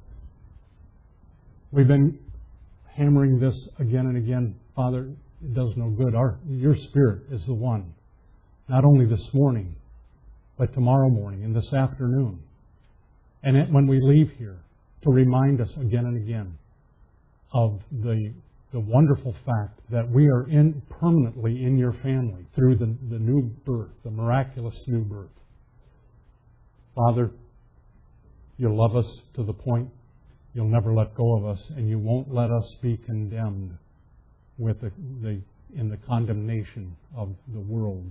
we've been hammering this again and again. Father, it does no good. Your Spirit is the one, not only this morning, but tomorrow morning and this afternoon. And when we leave here, to remind us again and again of the wonderful fact that we are permanently in your family through the new birth, the miraculous new birth. Father, you love us to the point you'll never let go of us, and you won't let us be condemned in the condemnation of the world.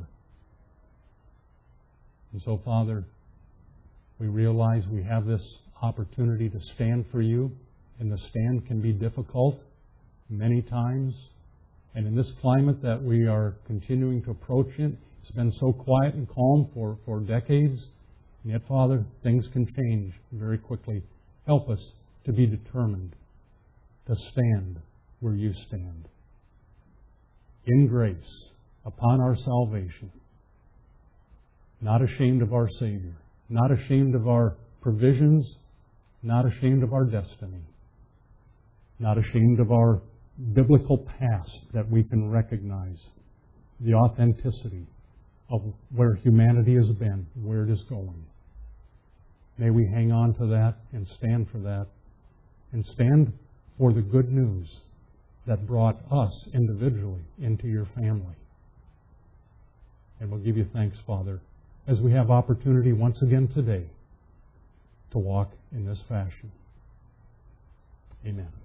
And so, Father, we realize we have this opportunity to stand for you, and the stand can be difficult many times. And in this climate that we are continuing to approach in, it's been so quiet and calm for decades. And yet, Father, things can change very quickly. Help us to be determined to stand where you stand. In grace, upon our salvation, not ashamed of our Savior, not ashamed of our provisions, not ashamed of our destiny, not ashamed of our biblical past that we can recognize, the authenticity of where humanity has been, where it is going. May we hang on to that and stand for that, and stand for the good news that brought us individually into your family. And we'll give you thanks, Father, as we have opportunity once again today to walk in this fashion. Amen.